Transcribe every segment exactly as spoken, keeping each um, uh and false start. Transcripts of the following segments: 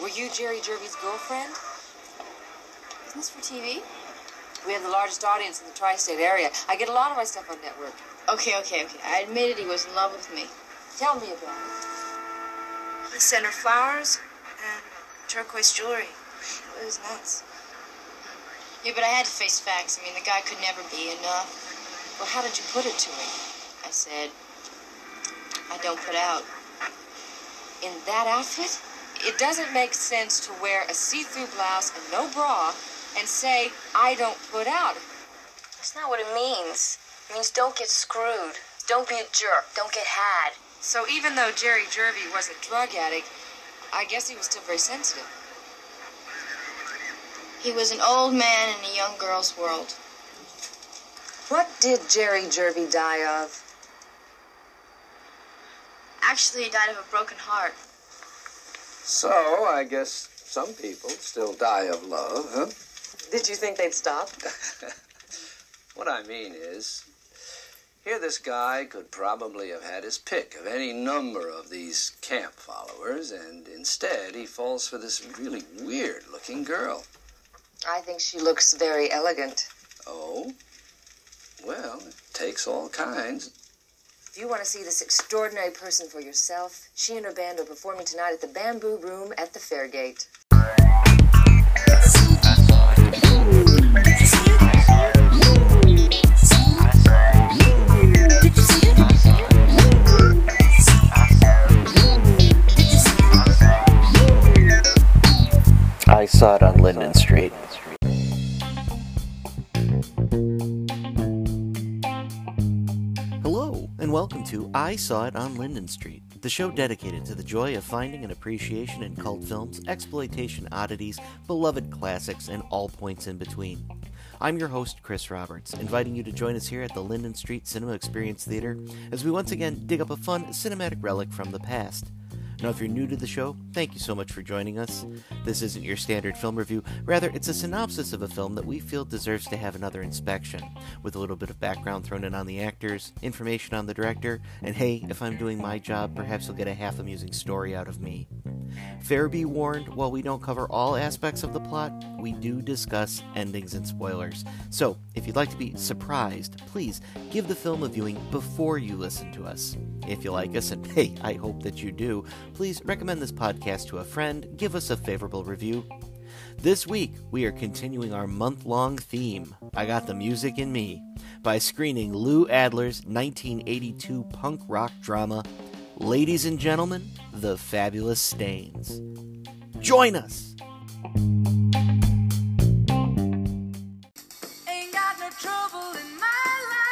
Were you Jerry Jervy's girlfriend? Isn't this for T V? We have the largest audience in the tri-state area. I get a lot of my stuff on network. Okay, okay, okay. I admitted he was in love with me. Tell me about it. He sent her flowers and turquoise jewelry. It was nuts. Yeah, but I had to face facts. I mean, the guy could never be enough. Well, how did you put it to him? I said, I don't put out. In that outfit? It doesn't make sense to wear a see-through blouse and no bra and say, I don't put out. That's not what it means. It means don't get screwed. Don't be a jerk. Don't get had. So even though Jerry Jervy was a drug addict, I guess he was still very sensitive. He was an old man in a young girl's world. What did Jerry Jervy die of? Actually, he died of a broken heart. So, I guess some people still die of love, huh? Did you think they'd stop? What I mean is, here this guy could probably have had his pick of any number of these camp followers, and instead he falls for this really weird-looking girl. I think she looks very elegant. Oh? Well, it takes all kinds. If you want to see this extraordinary person for yourself, she and her band are performing tonight at the Bamboo Room at the Fairgate. I saw it on Linden Street. Hello, and welcome to I Saw It on Linden Street, the show dedicated to the joy of finding an appreciation in cult films, exploitation oddities, beloved classics, and all points in between. I'm your host, Chris Roberts, inviting you to join us here at the Linden Street Cinema Experience Theater as we once again dig up a fun cinematic relic from the past. Now, if you're new to the show, thank you so much for joining us. This isn't your standard film review, rather it's a synopsis of a film that we feel deserves to have another inspection, with a little bit of background thrown in on the actors, information on the director, and hey, if I'm doing my job, perhaps you'll get a half-amusing story out of me. Fair be warned, while we don't cover all aspects of the plot, we do discuss endings and spoilers. So, if you'd like to be surprised, please give the film a viewing before you listen to us. If you like us, and hey, I hope that you do, please recommend this podcast to a friend, give us a favorable review. This week, we are continuing our month-long theme, I Got the Music in Me, by screening Lou Adler's nineteen eighty-two punk rock drama, Ladies and Gentlemen, The Fabulous Stains. Join us! Ain't got no trouble in my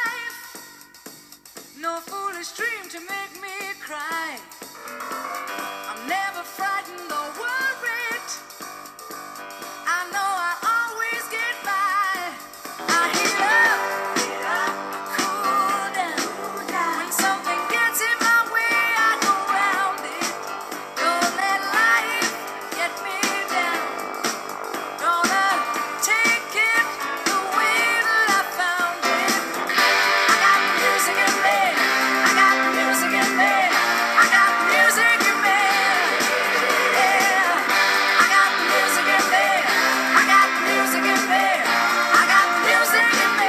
life, no foolish dream to make me cry. I'm never frightened or worried, I know I always get by. I heat up, cool down, when something gets in my way I go round it. Don't let life get me down, gonna take it the way that I found it. I got music in me, I got music in me, I got music in me. Yeah, I got music in me, I got music in me, I got music in me.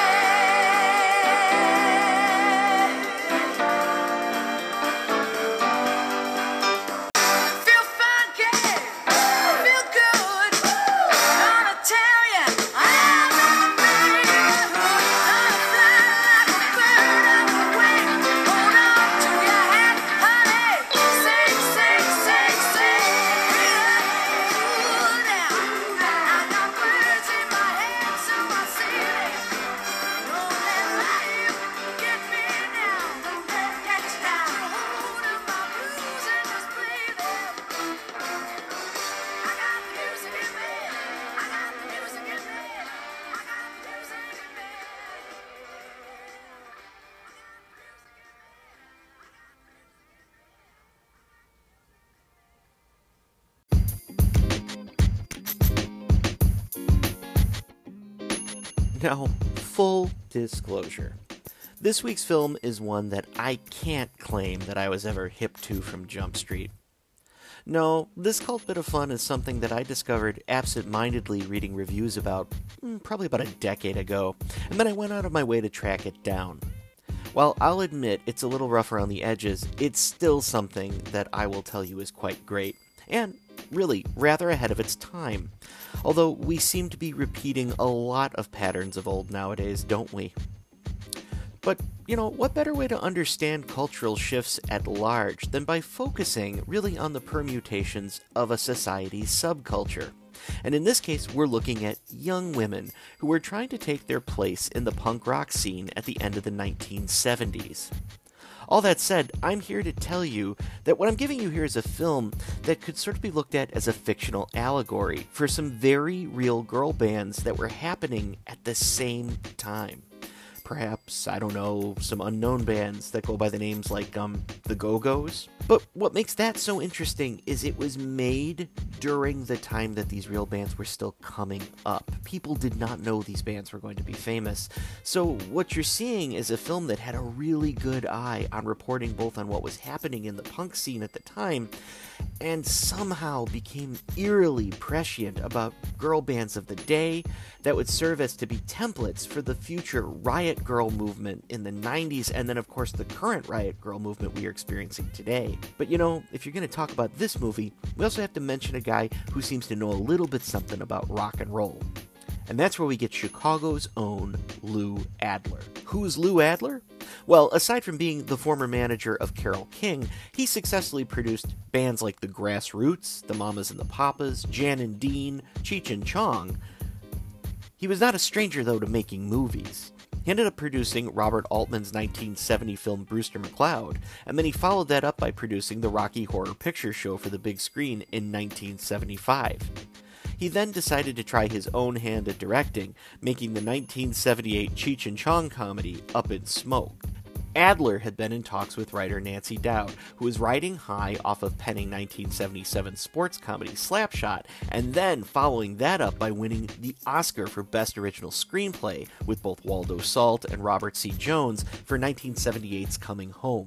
Feel funky, feel good. Gonna tell ya, I'm in the neighborhood. I'm flying like a bird on the wing. Hold on to your hat, honey. Sing, sing, sing, sing. Cool down. I got words in my head, so I sing it. Don't let life get me down. Get down. Hold of my blues and just play them. I got music in me. I got music in me. I got music in me. Now, full disclosure. This week's film is one that I can't claim that I was ever hip to from Jump Street. No, this cult bit of fun is something that I discovered absent-mindedly reading reviews about mm, probably about a decade ago, and then I went out of my way to track it down. While I'll admit it's a little rough around the edges, it's still something that I will tell you is quite great, and really rather ahead of its time. Although we seem to be repeating a lot of patterns of old nowadays, don't we? But, you know, what better way to understand cultural shifts at large than by focusing really on the permutations of a society's subculture? And in this case, we're looking at young women who were trying to take their place in the punk rock scene at the end of the nineteen seventies. All that said, I'm here to tell you that what I'm giving you here is a film that could sort of be looked at as a fictional allegory for some very real girl bands that were happening at the same time. Perhaps, I don't know, some unknown bands that go by the names like, um, the Go-Go's. But what makes that so interesting is it was made during the time that these real bands were still coming up. People did not know these bands were going to be famous. So what you're seeing is a film that had a really good eye on reporting both on what was happening in the punk scene at the time, and somehow became eerily prescient about girl bands of the day that would serve as to be templates for the future riot girl movement in the nineties, and then of course the current riot girl movement we are experiencing today. But you know, if you're going to talk about this movie, we also have to mention a guy who seems to know a little bit something about rock and roll. And that's where we get Chicago's own Lou Adler. Who's Lou Adler? Well, aside from being the former manager of Carole King, he successfully produced bands like the Grassroots, the Mamas and the Papas, Jan and Dean, Cheech and Chong. He was not a stranger, though, to making movies. He ended up producing Robert Altman's nineteen seventy film Brewster McCloud, and then he followed that up by producing the Rocky Horror Picture Show for the big screen in nineteen seventy-five. He then decided to try his own hand at directing, making the nineteen seventy-eight Cheech and Chong comedy Up in Smoke. Adler had been in talks with writer Nancy Dowd, who was riding high off of penning nineteen seventy-seven sports comedy Slapshot, and then following that up by winning the Oscar for Best Original Screenplay with both Waldo Salt and Robert C. Jones for nineteen seventy-eight's Coming Home.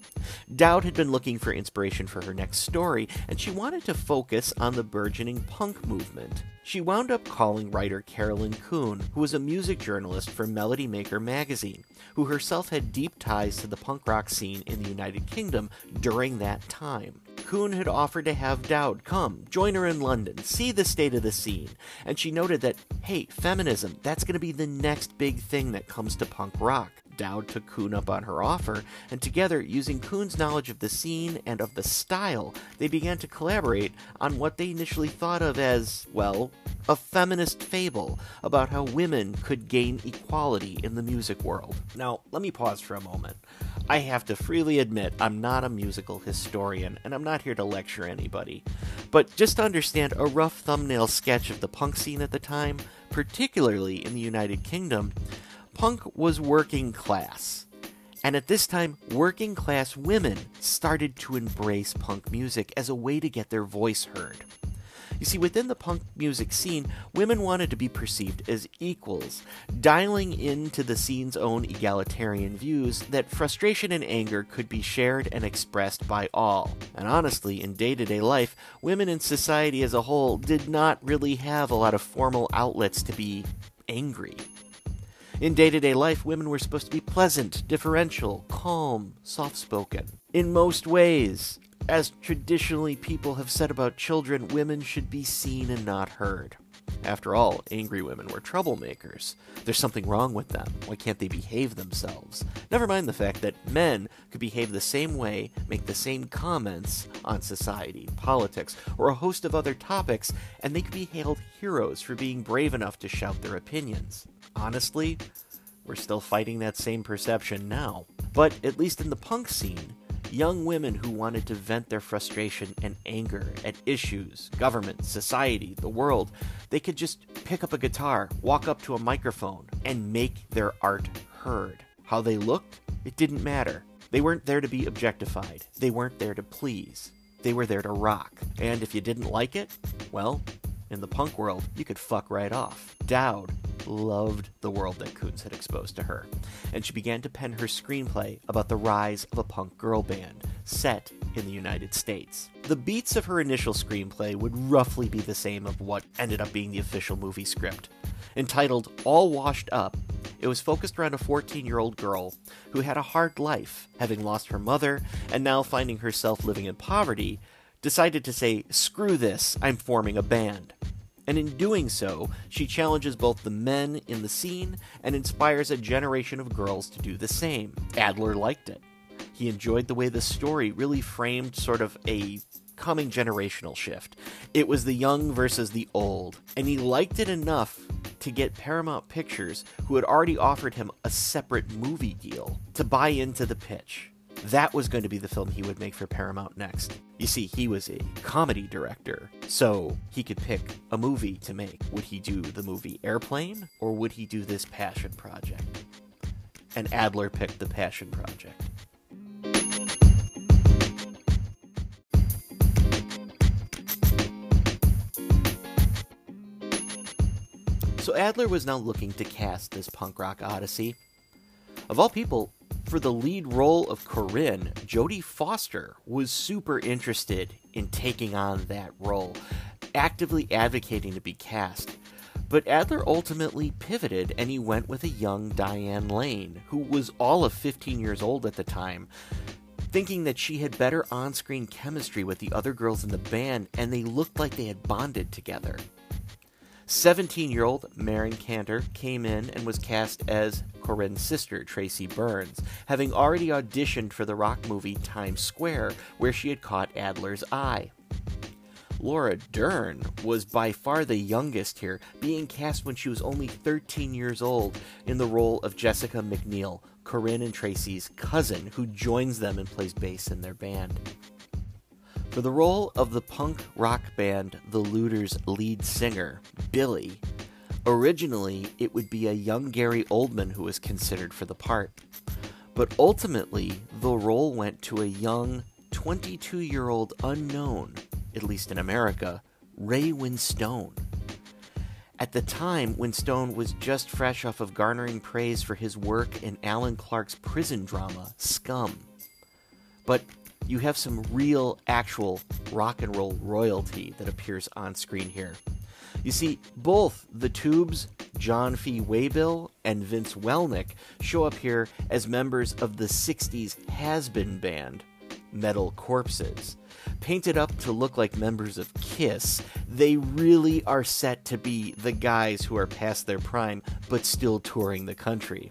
Dowd had been looking for inspiration for her next story, and she wanted to focus on the burgeoning punk movement. She wound up calling writer Carolyn Kuhn, who was a music journalist for Melody Maker magazine, who herself had deep ties to the punk rock scene in the United Kingdom during that time. Kuhn had offered to have Dowd come, join her in London, see the state of the scene, and she noted that, hey, feminism, that's going to be the next big thing that comes to punk rock. Dowd took Kuhn up on her offer, and together, using Kuhn's knowledge of the scene and of the style, they began to collaborate on what they initially thought of as, well, a feminist fable about how women could gain equality in the music world. Now, let me pause for a moment. I have to freely admit I'm not a musical historian, and I'm not here to lecture anybody. But just to understand a rough thumbnail sketch of the punk scene at the time, particularly in the United Kingdom, punk was working class. And at this time, working class women started to embrace punk music as a way to get their voice heard. You see, within the punk music scene, women wanted to be perceived as equals, dialing into the scene's own egalitarian views that frustration and anger could be shared and expressed by all. And honestly, in day-to-day life, women in society as a whole did not really have a lot of formal outlets to be angry. In day-to-day life, women were supposed to be pleasant, differential, calm, soft-spoken. In most ways, as traditionally people have said about children, women should be seen and not heard. After all, angry women were troublemakers. There's something wrong with them. Why can't they behave themselves? Never mind the fact that men could behave the same way, make the same comments on society, politics, or a host of other topics, and they could be hailed heroes for being brave enough to shout their opinions. Honestly, we're still fighting that same perception now. But at least in the punk scene, young women who wanted to vent their frustration and anger at issues, government, society, the world, they could just pick up a guitar, walk up to a microphone, and make their art heard. How they looked? It didn't matter. They weren't there to be objectified. They weren't there to please. They were there to rock. And if you didn't like it, well, in the punk world, you could fuck right off. Dowd loved the world that Kuntz had exposed to her, and she began to pen her screenplay about the rise of a punk girl band, set in the United States. The beats of her initial screenplay would roughly be the same of what ended up being the official movie script. Entitled All Washed Up, it was focused around a fourteen-year-old girl who had a hard life, having lost her mother and now finding herself living in poverty, decided to say, "Screw this, I'm forming a band." And in doing so, she challenges both the men in the scene and inspires a generation of girls to do the same. Adler liked it. He enjoyed the way the story really framed sort of a coming generational shift. It was the young versus the old, and he liked it enough to get Paramount Pictures, who had already offered him a separate movie deal, to buy into the pitch. That was going to be the film he would make for Paramount next. You see, he was a comedy director, so he could pick a movie to make. Would he do the movie Airplane, or would he do this passion project? And Adler picked the passion project. So Adler was now looking to cast this punk rock odyssey. Of all people, for the lead role of Corinne, Jodie Foster was super interested in taking on that role, actively advocating to be cast. But Adler ultimately pivoted and he went with a young Diane Lane, who was all of fifteen years old at the time, thinking that she had better on-screen chemistry with the other girls in the band, and they looked like they had bonded together. seventeen-year-old Maren Cantor came in and was cast as Corinne's sister, Tracy Burns, having already auditioned for the rock movie Times Square, where she had caught Adler's eye. Laura Dern was by far the youngest here, being cast when she was only thirteen years old in the role of Jessica McNeil, Corinne and Tracy's cousin, who joins them and plays bass in their band. For the role of the punk rock band The Looters' lead singer, Billy, originally it would be a young Gary Oldman who was considered for the part. But ultimately, the role went to a young, twenty-two-year-old unknown, at least in America, Ray Winstone. At the time, Winstone was just fresh off of garnering praise for his work in Alan Clark's prison drama, Scum. But you have some real, actual rock and roll royalty that appears on screen here. You see, both the Tubes, John Fee Waybill, and Vince Welnick show up here as members of the sixties has-been band, Metal Corpses. Painted up to look like members of Kiss, they really are set to be the guys who are past their prime, but still touring the country.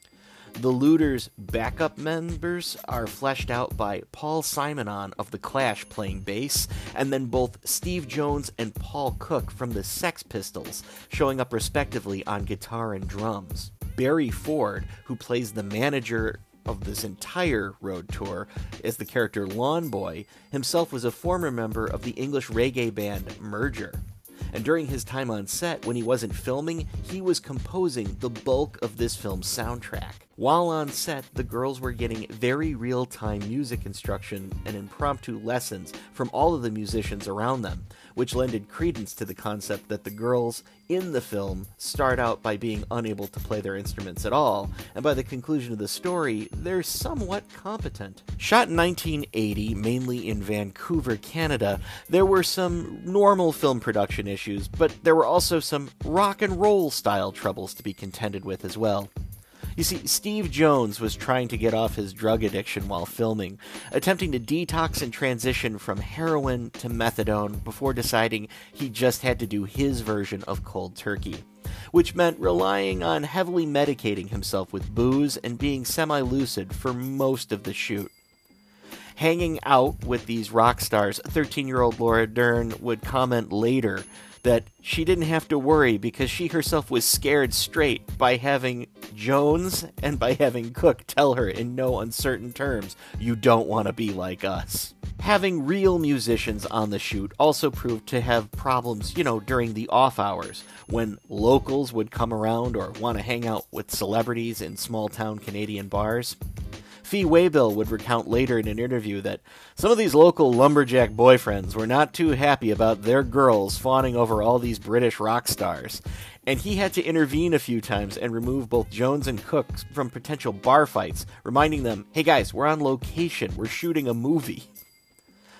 The Looters' backup members are fleshed out by Paul Simonon of The Clash playing bass, and then both Steve Jones and Paul Cook from the Sex Pistols showing up respectively on guitar and drums. Barry Ford, who plays the manager of this entire road tour as the character Lawn Boy, himself was a former member of the English reggae band Merger. And during his time on set, when he wasn't filming, he was composing the bulk of this film's soundtrack. While on set, the girls were getting very real-time music instruction and impromptu lessons from all of the musicians around them, which lended credence to the concept that the girls in the film start out by being unable to play their instruments at all, and by the conclusion of the story, they're somewhat competent. Shot in nineteen eighty, mainly in Vancouver, Canada, there were some normal film production issues, but there were also some rock and roll style troubles to be contended with as well. You see, Steve Jones was trying to get off his drug addiction while filming, attempting to detox and transition from heroin to methadone before deciding he just had to do his version of cold turkey, which meant relying on heavily medicating himself with booze and being semi-lucid for most of the shoot. Hanging out with these rock stars, thirteen-year-old Laura Dern would comment later that she didn't have to worry because she herself was scared straight by having Jones and by having Cook tell her in no uncertain terms, "You don't want to be like us." Having real musicians on the shoot also proved to have problems, you know, during the off hours, when locals would come around or want to hang out with celebrities in small-town Canadian bars. Fee Waybill would recount later in an interview that some of these local lumberjack boyfriends were not too happy about their girls fawning over all these British rock stars, and he had to intervene a few times and remove both Jones and Cook from potential bar fights, reminding them, "Hey guys, we're on location, we're shooting a movie."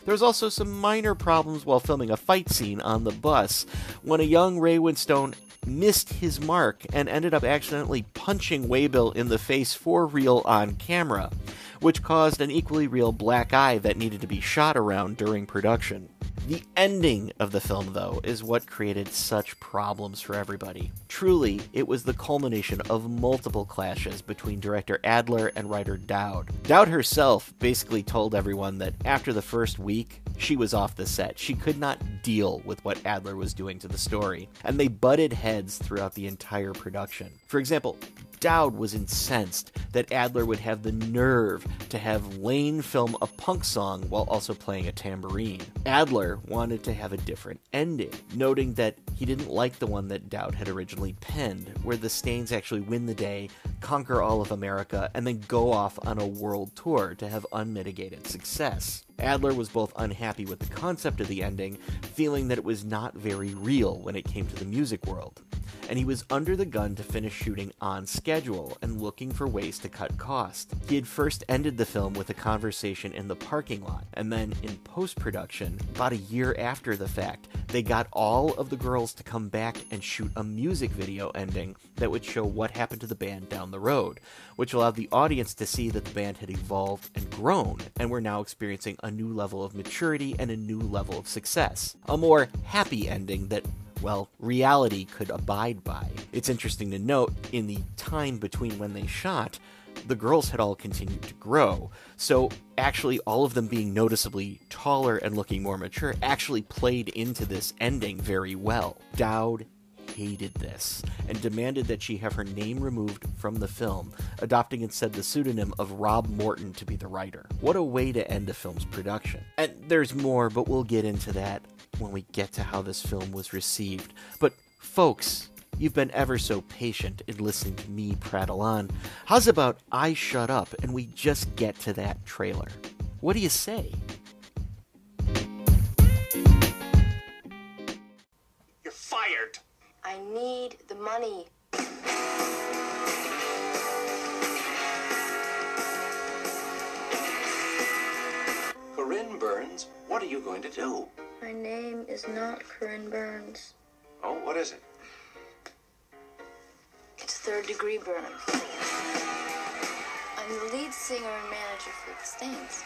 There was also some minor problems while filming a fight scene on the bus, when a young Ray Winstone missed his mark and ended up accidentally punching Waybill in the face for real on camera, which caused an equally real black eye that needed to be shot around during production. The ending of the film, though, is what created such problems for everybody. Truly, it was the culmination of multiple clashes between director Adler and writer Dowd. Dowd herself basically told everyone that after the first week, she was off the set. She could not deal with what Adler was doing to the story, and they butted heads throughout the entire production. For example, Dowd was incensed that Adler would have the nerve to have Lane film a punk song while also playing a tambourine. Adler wanted to have a different ending, noting that he didn't like the one that Dowd had originally penned, where the Stains actually win the day, conquer all of America, and then go off on a world tour to have unmitigated success. Adler was both unhappy with the concept of the ending, feeling that it was not very real when it came to the music world. And he was under the gun to finish shooting on schedule and looking for ways to cut cost. He had first ended the film with a conversation in the parking lot, and then in post-production, about a year after the fact, they got all of the girls to come back and shoot a music video ending that would show what happened to the band down the road, which allowed the audience to see that the band had evolved and grown, and were now experiencing a new level of maturity and a new level of success. A more happy ending that, well, reality could abide by. It's interesting to note, in the time between when they shot, the girls had all continued to grow, so actually all of them being noticeably taller and looking more mature actually played into this ending very well. Dowd hated this, and demanded that she have her name removed from the film, adopting instead the pseudonym of Rob Morton to be the writer. What a way to end a film's production. And there's more, but we'll get into that when we get to how this film was received. But folks, you've been ever so patient in listening to me prattle on. How's about I shut up and we just get to that trailer? What do you say? You're fired. I need the money. Corinne Burns, what are you going to do? My name is not Corinne Burns. Oh, what is it? It's third degree burns. I'm the lead singer and manager for the Stains.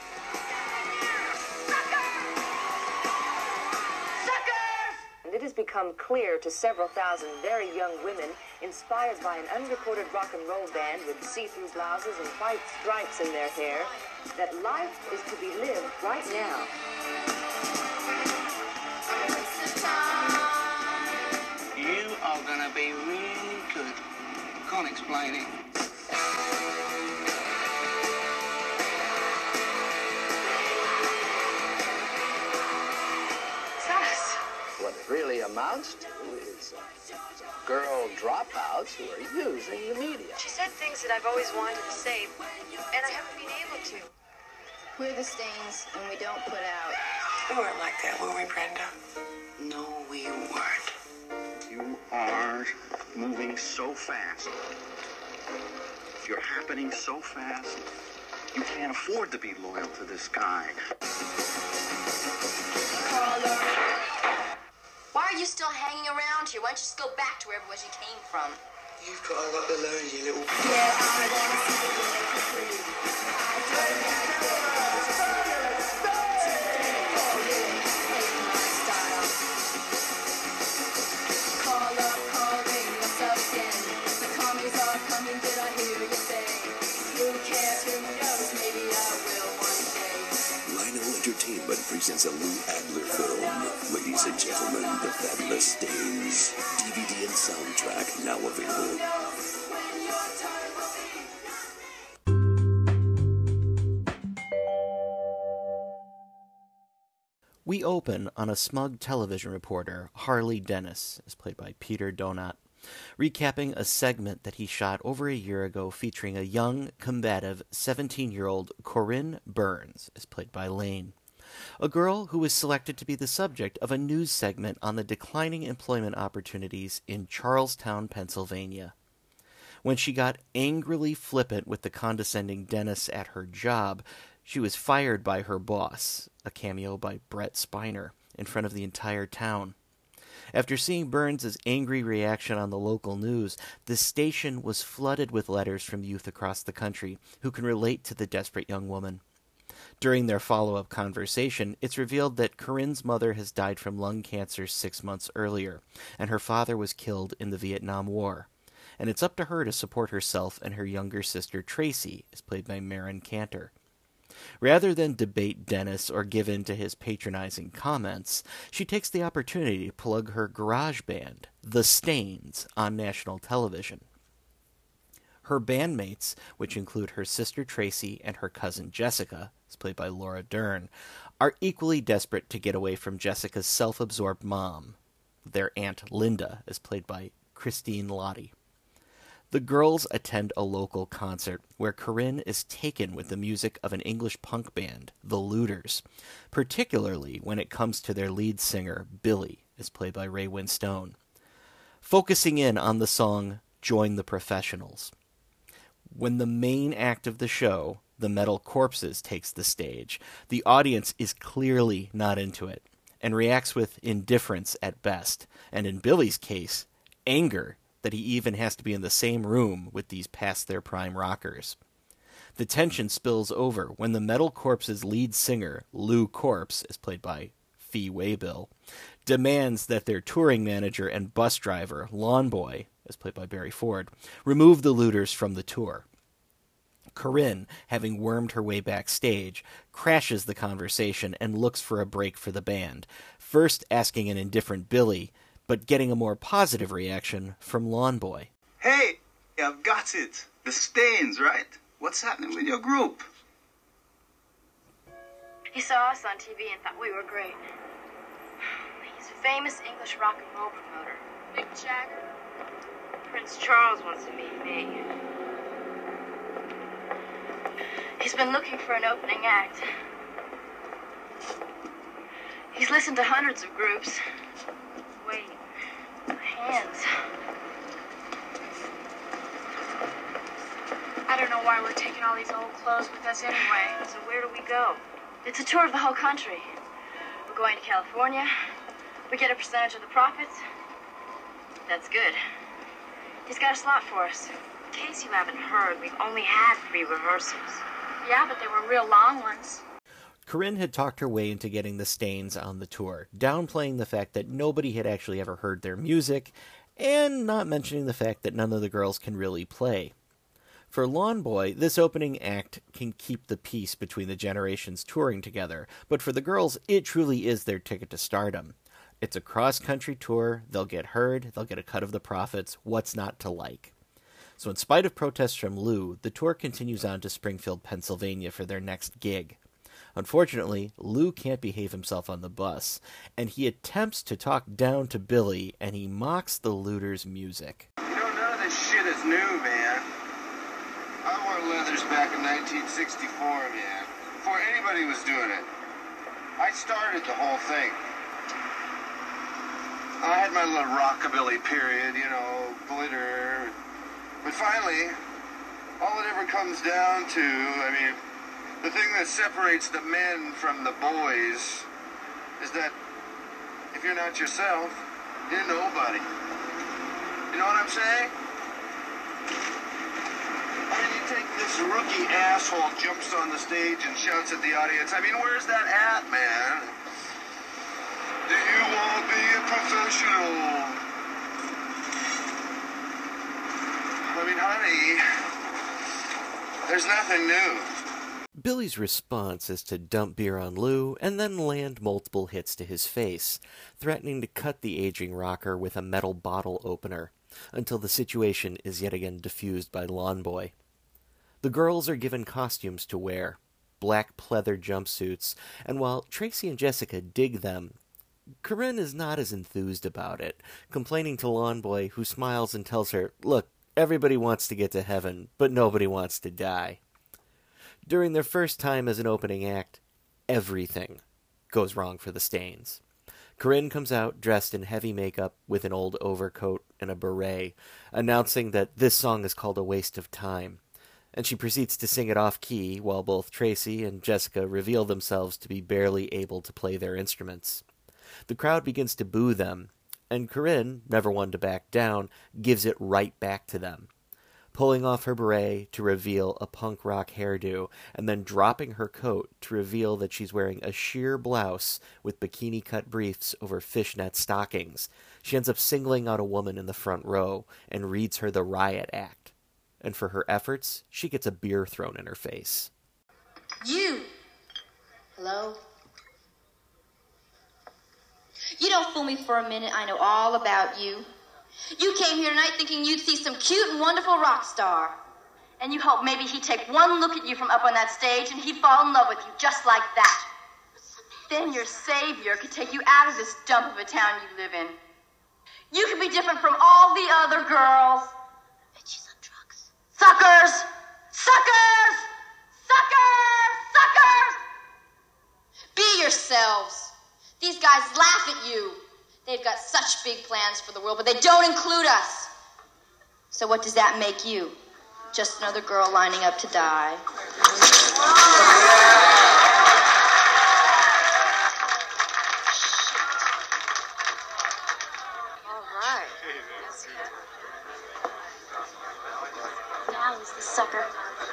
And it has become clear to several thousand very young women inspired by an unrecorded rock and roll band with see-through blouses and white stripes in their hair that life is to be lived right now. You are gonna be really good. Can't explain it. What it really amounts to is uh, girl dropouts who are using the media. She said things that I've always wanted to say, and I haven't been able to. We're the Stains, and we don't put out. We weren't like that, were we, Brenda? No, we weren't. You are moving so fast. You're happening so fast. You can't afford to be loyal to this guy. Why are you still hanging around here? Why don't you just go back to wherever it was you came from? You've got a lot to learn, you little... Yeah, I want to see the way Call up, call, ring, what's up again? The commies are coming, did I hear you say? Who cares, who knows, maybe I will one day. Rhino Entertainment presents a Lou Adler film. Ladies and gentlemen, The Fabulous Stains. D V D and soundtrack now available. We open on a smug television reporter, Harley Dennis, as played by Peter Donat, recapping a segment that he shot over a year ago featuring a young, combative seventeen-year-old Corinne Burns, as played by Lane, a girl who was selected to be the subject of a news segment on the declining employment opportunities in Charlestown, Pennsylvania. When she got angrily flippant with the condescending Dennis at her job, She was fired by her boss, a cameo by Brett Spiner, in front of the entire town. After seeing Burns' angry reaction on the local news, the station was flooded with letters from youth across the country who can relate to the desperate young woman. During their follow-up conversation, it's revealed that Corinne's mother has died from lung cancer six months earlier, and her father was killed in the Vietnam War. And it's up to her to support herself and her younger sister Tracy, as played by Marin Cantor. Rather than debate Dennis or give in to his patronizing comments, she takes the opportunity to plug her garage band, The Stains, on national television. Her bandmates, which include her sister Tracy and her cousin Jessica, as played by Laura Dern, are equally desperate to get away from Jessica's self-absorbed mom, their Aunt Linda, as played by Christine Lottie. The girls attend a local concert where Corinne is taken with the music of an English punk band, The Looters, particularly when it comes to their lead singer, Billy, as played by Ray Winstone, focusing in on the song Join the Professionals. When the main act of the show, the Metal Corpses, takes the stage, the audience is clearly not into it and reacts with indifference at best, and in Billy's case, anger that he even has to be in the same room with these past-their-prime rockers. The tension spills over when the Metal Corpses' lead singer, Lou Corpse, as played by Fee Waybill, demands that their touring manager and bus driver, Lawn Boy, as played by Barry Ford, remove the Looters from the tour. Corinne, having wormed her way backstage, crashes the conversation and looks for a break for the band, first asking an indifferent Billy, but getting a more positive reaction from Lawn Boy. Hey, I've got it. The Stains, right? What's happening with your group? He saw us on T V and thought we were great. He's a famous English rock and roll promoter. Mick Jagger. Prince Charles wants to meet me. He's been looking for an opening act. He's listened to hundreds of groups. Wait. Hands. I don't know why we're taking all these old clothes with us anyway. So where do we go? It's a tour of the whole country. We're going to California. We get a percentage of the profits. That's good. He's got a slot for us. In case you haven't heard, we've only had three rehearsals. Yeah, but they were real long ones. Corinne had talked her way into getting the Stains on the tour, downplaying the fact that nobody had actually ever heard their music, and not mentioning the fact that none of the girls can really play. For Lawn Boy, this opening act can keep the peace between the generations touring together, but for the girls, it truly is their ticket to stardom. It's a cross-country tour, they'll get heard, they'll get a cut of the profits, what's not to like? So in spite of protests from Lou, the tour continues on to Springfield, Pennsylvania for their next gig. Unfortunately, Lou can't behave himself on the bus, and he attempts to talk down to Billy, and he mocks the Looters' music. You know, none of this shit is new, man. I wore leathers back in nineteen sixty-four, man. Before anybody was doing it. I started the whole thing. I had my little rockabilly period, you know, glitter. But finally, all it ever comes down to, I mean, the thing that separates the men from the boys is that if you're not yourself, you're nobody. You know what I'm saying? I mean, you take this rookie asshole jumps on the stage and shouts at the audience. I mean, where's that at, man? Do you want to be a professional? I mean, honey, there's nothing new. Billy's response is to dump beer on Lou and then land multiple hits to his face, threatening to cut the aging rocker with a metal bottle opener, until the situation is yet again diffused by Lawn Boy. The girls are given costumes to wear, black pleather jumpsuits, and while Tracy and Jessica dig them, Corinne is not as enthused about it, complaining to Lawn Boy, who smiles and tells her, "Look, everybody wants to get to heaven, but nobody wants to die." During their first time as an opening act, everything goes wrong for the Stains. Corinne comes out dressed in heavy makeup with an old overcoat and a beret, announcing that this song is called A Waste of Time. and she proceeds to sing it off-key while both Tracy and Jessica reveal themselves to be barely able to play their instruments. The crowd begins to boo them, and Corinne, never one to back down, gives it right back to them, pulling off her beret to reveal a punk rock hairdo, and then dropping her coat to reveal that she's wearing a sheer blouse with bikini-cut briefs over fishnet stockings. She ends up singling out a woman in the front row and reads her the riot act. And for her efforts, she gets a beer thrown in her face. You! Hello? You don't fool me for a minute. I know all about you. You came here tonight thinking you'd see some cute and wonderful rock star. And you hope maybe he'd take one look at you from up on that stage and he'd fall in love with you just like that. Then your savior could take you out of this dump of a town you live in. You could be different from all the other girls. She's on drugs. Suckers! Suckers! Suckers! Suckers! Be yourselves. These guys laugh at you. They've got such big plans for the world, but they don't include us. So what does that make you? Just another girl lining up to die. All right. Now he's the sucker.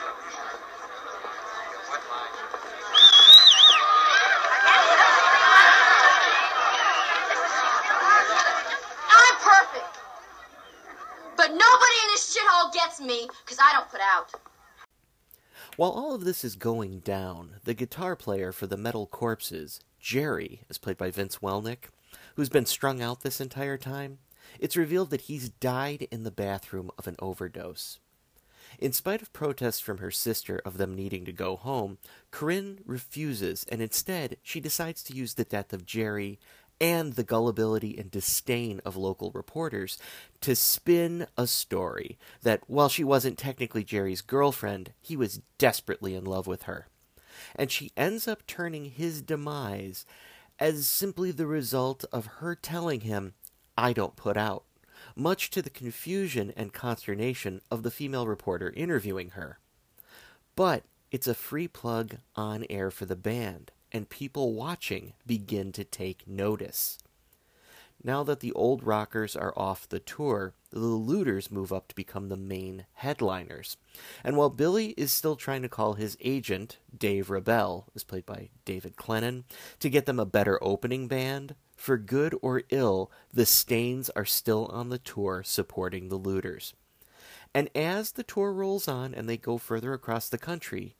But nobody in this shithole gets me, because I don't put out. While all of this is going down, the guitar player for the Metal Corpses, Jerry, is played by Vince Welnick, who's been strung out this entire time. It's revealed that he's died in the bathroom of an overdose. In spite of protests from her sister of them needing to go home, Corinne refuses, and instead she decides to use the death of Jerry and the gullibility and disdain of local reporters to spin a story that, while she wasn't technically Jerry's girlfriend, he was desperately in love with her. And she ends up turning his demise as simply the result of her telling him, "I don't put out," much to the confusion and consternation of the female reporter interviewing her. But it's a free plug on air for the band, and people watching begin to take notice. Now that the old rockers are off the tour, the Looters move up to become the main headliners. And while Billy is still trying to call his agent, Dave Rebell, who's played by David Clennon, to get them a better opening band, for good or ill, the Stains are still on the tour supporting the Looters. And as the tour rolls on and they go further across the country,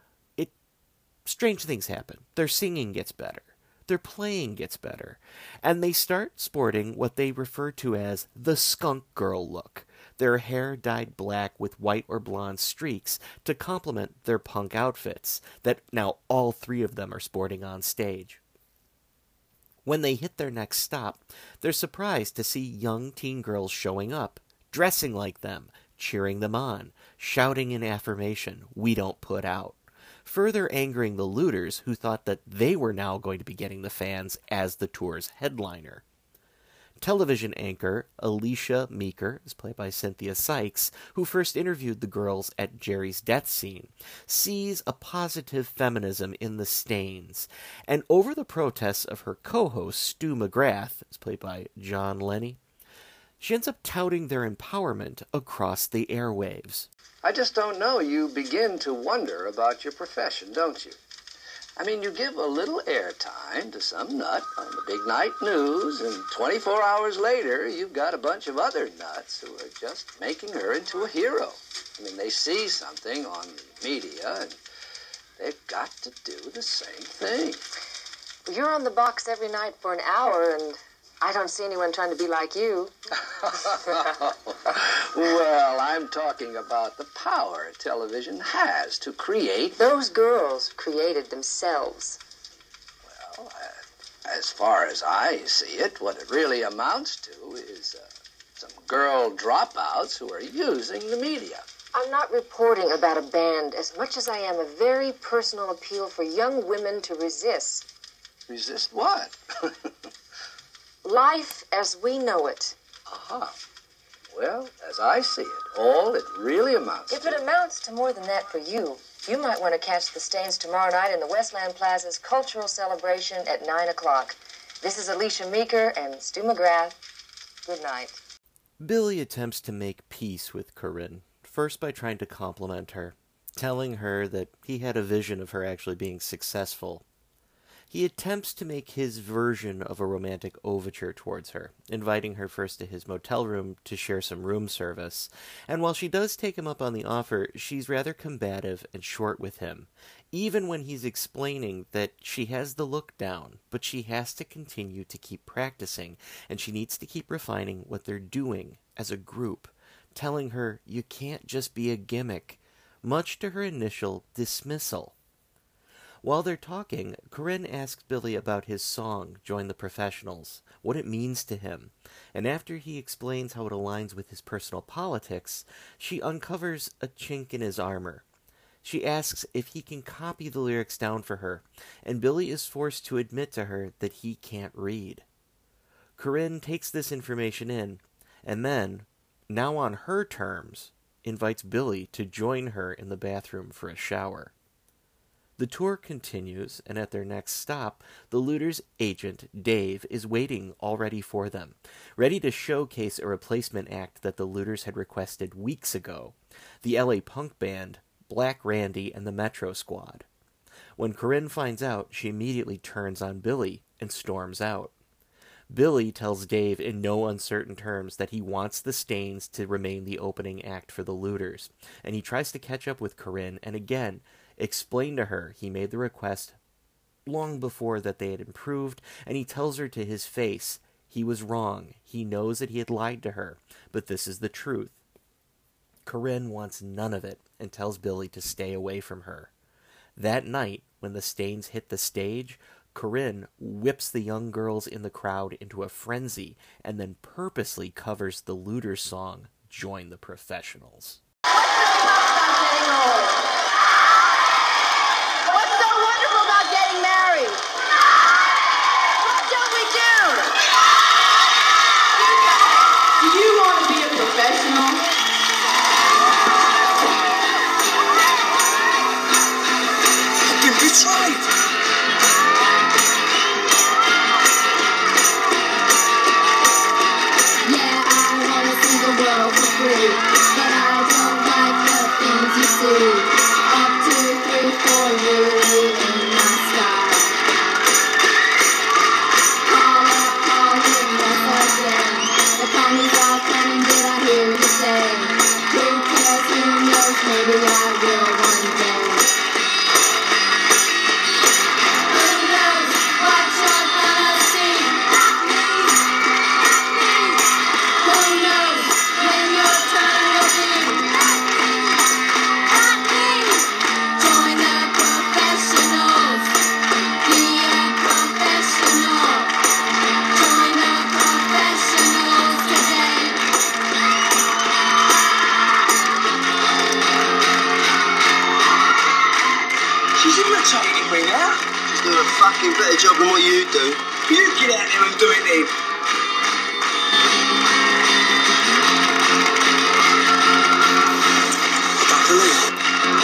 strange things happen. Their singing gets better. Their playing gets better. And they start sporting what they refer to as the skunk girl look. Their hair dyed black with white or blonde streaks to complement their punk outfits that now all three of them are sporting on stage. When they hit their next stop, they're surprised to see young teen girls showing up, dressing like them, cheering them on, shouting in affirmation, "We don't put out," further angering the Looters, who thought that they were now going to be getting the fans as the tour's headliner. Television anchor Alicia Meeker is played by Cynthia Sykes, who first interviewed the girls at Jerry's death scene, sees a positive feminism in the Stains, and over the protests of her co-host Stu McGrath, is played by John Lenny, she ends up touting their empowerment across the airwaves. I just don't know. You begin to wonder about your profession, don't you? I mean, you give a little airtime to some nut on the big night news, and twenty-four hours later, you've got a bunch of other nuts who are just making her into a hero. I mean, they see something on the media, and they've got to do the same thing. You're on the box every night for an hour, and I don't see anyone trying to be like you. Well, I'm talking about the power television has to create... Those girls created themselves. Well, uh, as far as I see it, what it really amounts to is uh, some girl dropouts who are using the media. I'm not reporting about a band as much as I am a very personal appeal for young women to resist. Resist what? Life as we know it. Uh-huh. Well, as I see it, all it really amounts If to... it amounts to more than that for you, you might want to catch the Stains tomorrow night in the Westland Plaza's cultural celebration at nine o'clock. This is Alicia Meeker and Stu McGrath. Good night. Billy attempts to make peace with Corinne, first by trying to compliment her, telling her that he had a vision of her actually being successful. He attempts to make his version of a romantic overture towards her, inviting her first to his motel room to share some room service, and while she does take him up on the offer, she's rather combative and short with him, even when he's explaining that she has the look down, but she has to continue to keep practicing, and she needs to keep refining what they're doing as a group, telling her you can't just be a gimmick, much to her initial dismissal. While they're talking, Corinne asks Billy about his song, Join the Professionals, what it means to him, and after he explains how it aligns with his personal politics, she uncovers a chink in his armor. She asks if he can copy the lyrics down for her, and Billy is forced to admit to her that he can't read. Corinne takes this information in, and then, now on her terms, invites Billy to join her in the bathroom for a shower. The tour continues, and at their next stop, the Looters' agent, Dave, is waiting already for them, ready to showcase a replacement act that the Looters had requested weeks ago, the L A punk band, Black Randy and the Metro Squad. When Corinne finds out, she immediately turns on Billy and storms out. Billy tells Dave in no uncertain terms that he wants the Stains to remain the opening act for the Looters, and he tries to catch up with Corinne and again explain to her he made the request long before that they had improved, and he tells her to his face he was wrong. He knows that he had lied to her, but this is the truth. Corinne wants none of it and tells Billy to stay away from her. That night, when the Stains hit the stage, Corinne whips the young girls in the crowd into a frenzy and then purposely covers the Looters song, Join the Professionals. What's so wonderful about getting married? What don't we do? Do you want to be a professional? That's right. Yeah, I wanna see the world for free, but I don't like the things you see. Up two, three, four, you in my sky. Call up, call in, once again. The commies are coming, did I hear you say? Who cares, who knows, maybe I will one day. Who knows what you're gonna see? Not me, not me. Who knows when your turn will be? Not me, not me. Join the professionals. Be a professional. Join the professionals today. She's imitating me now. She's doing a fucking better job than what you do. You get out there and do it then. I don't believe it.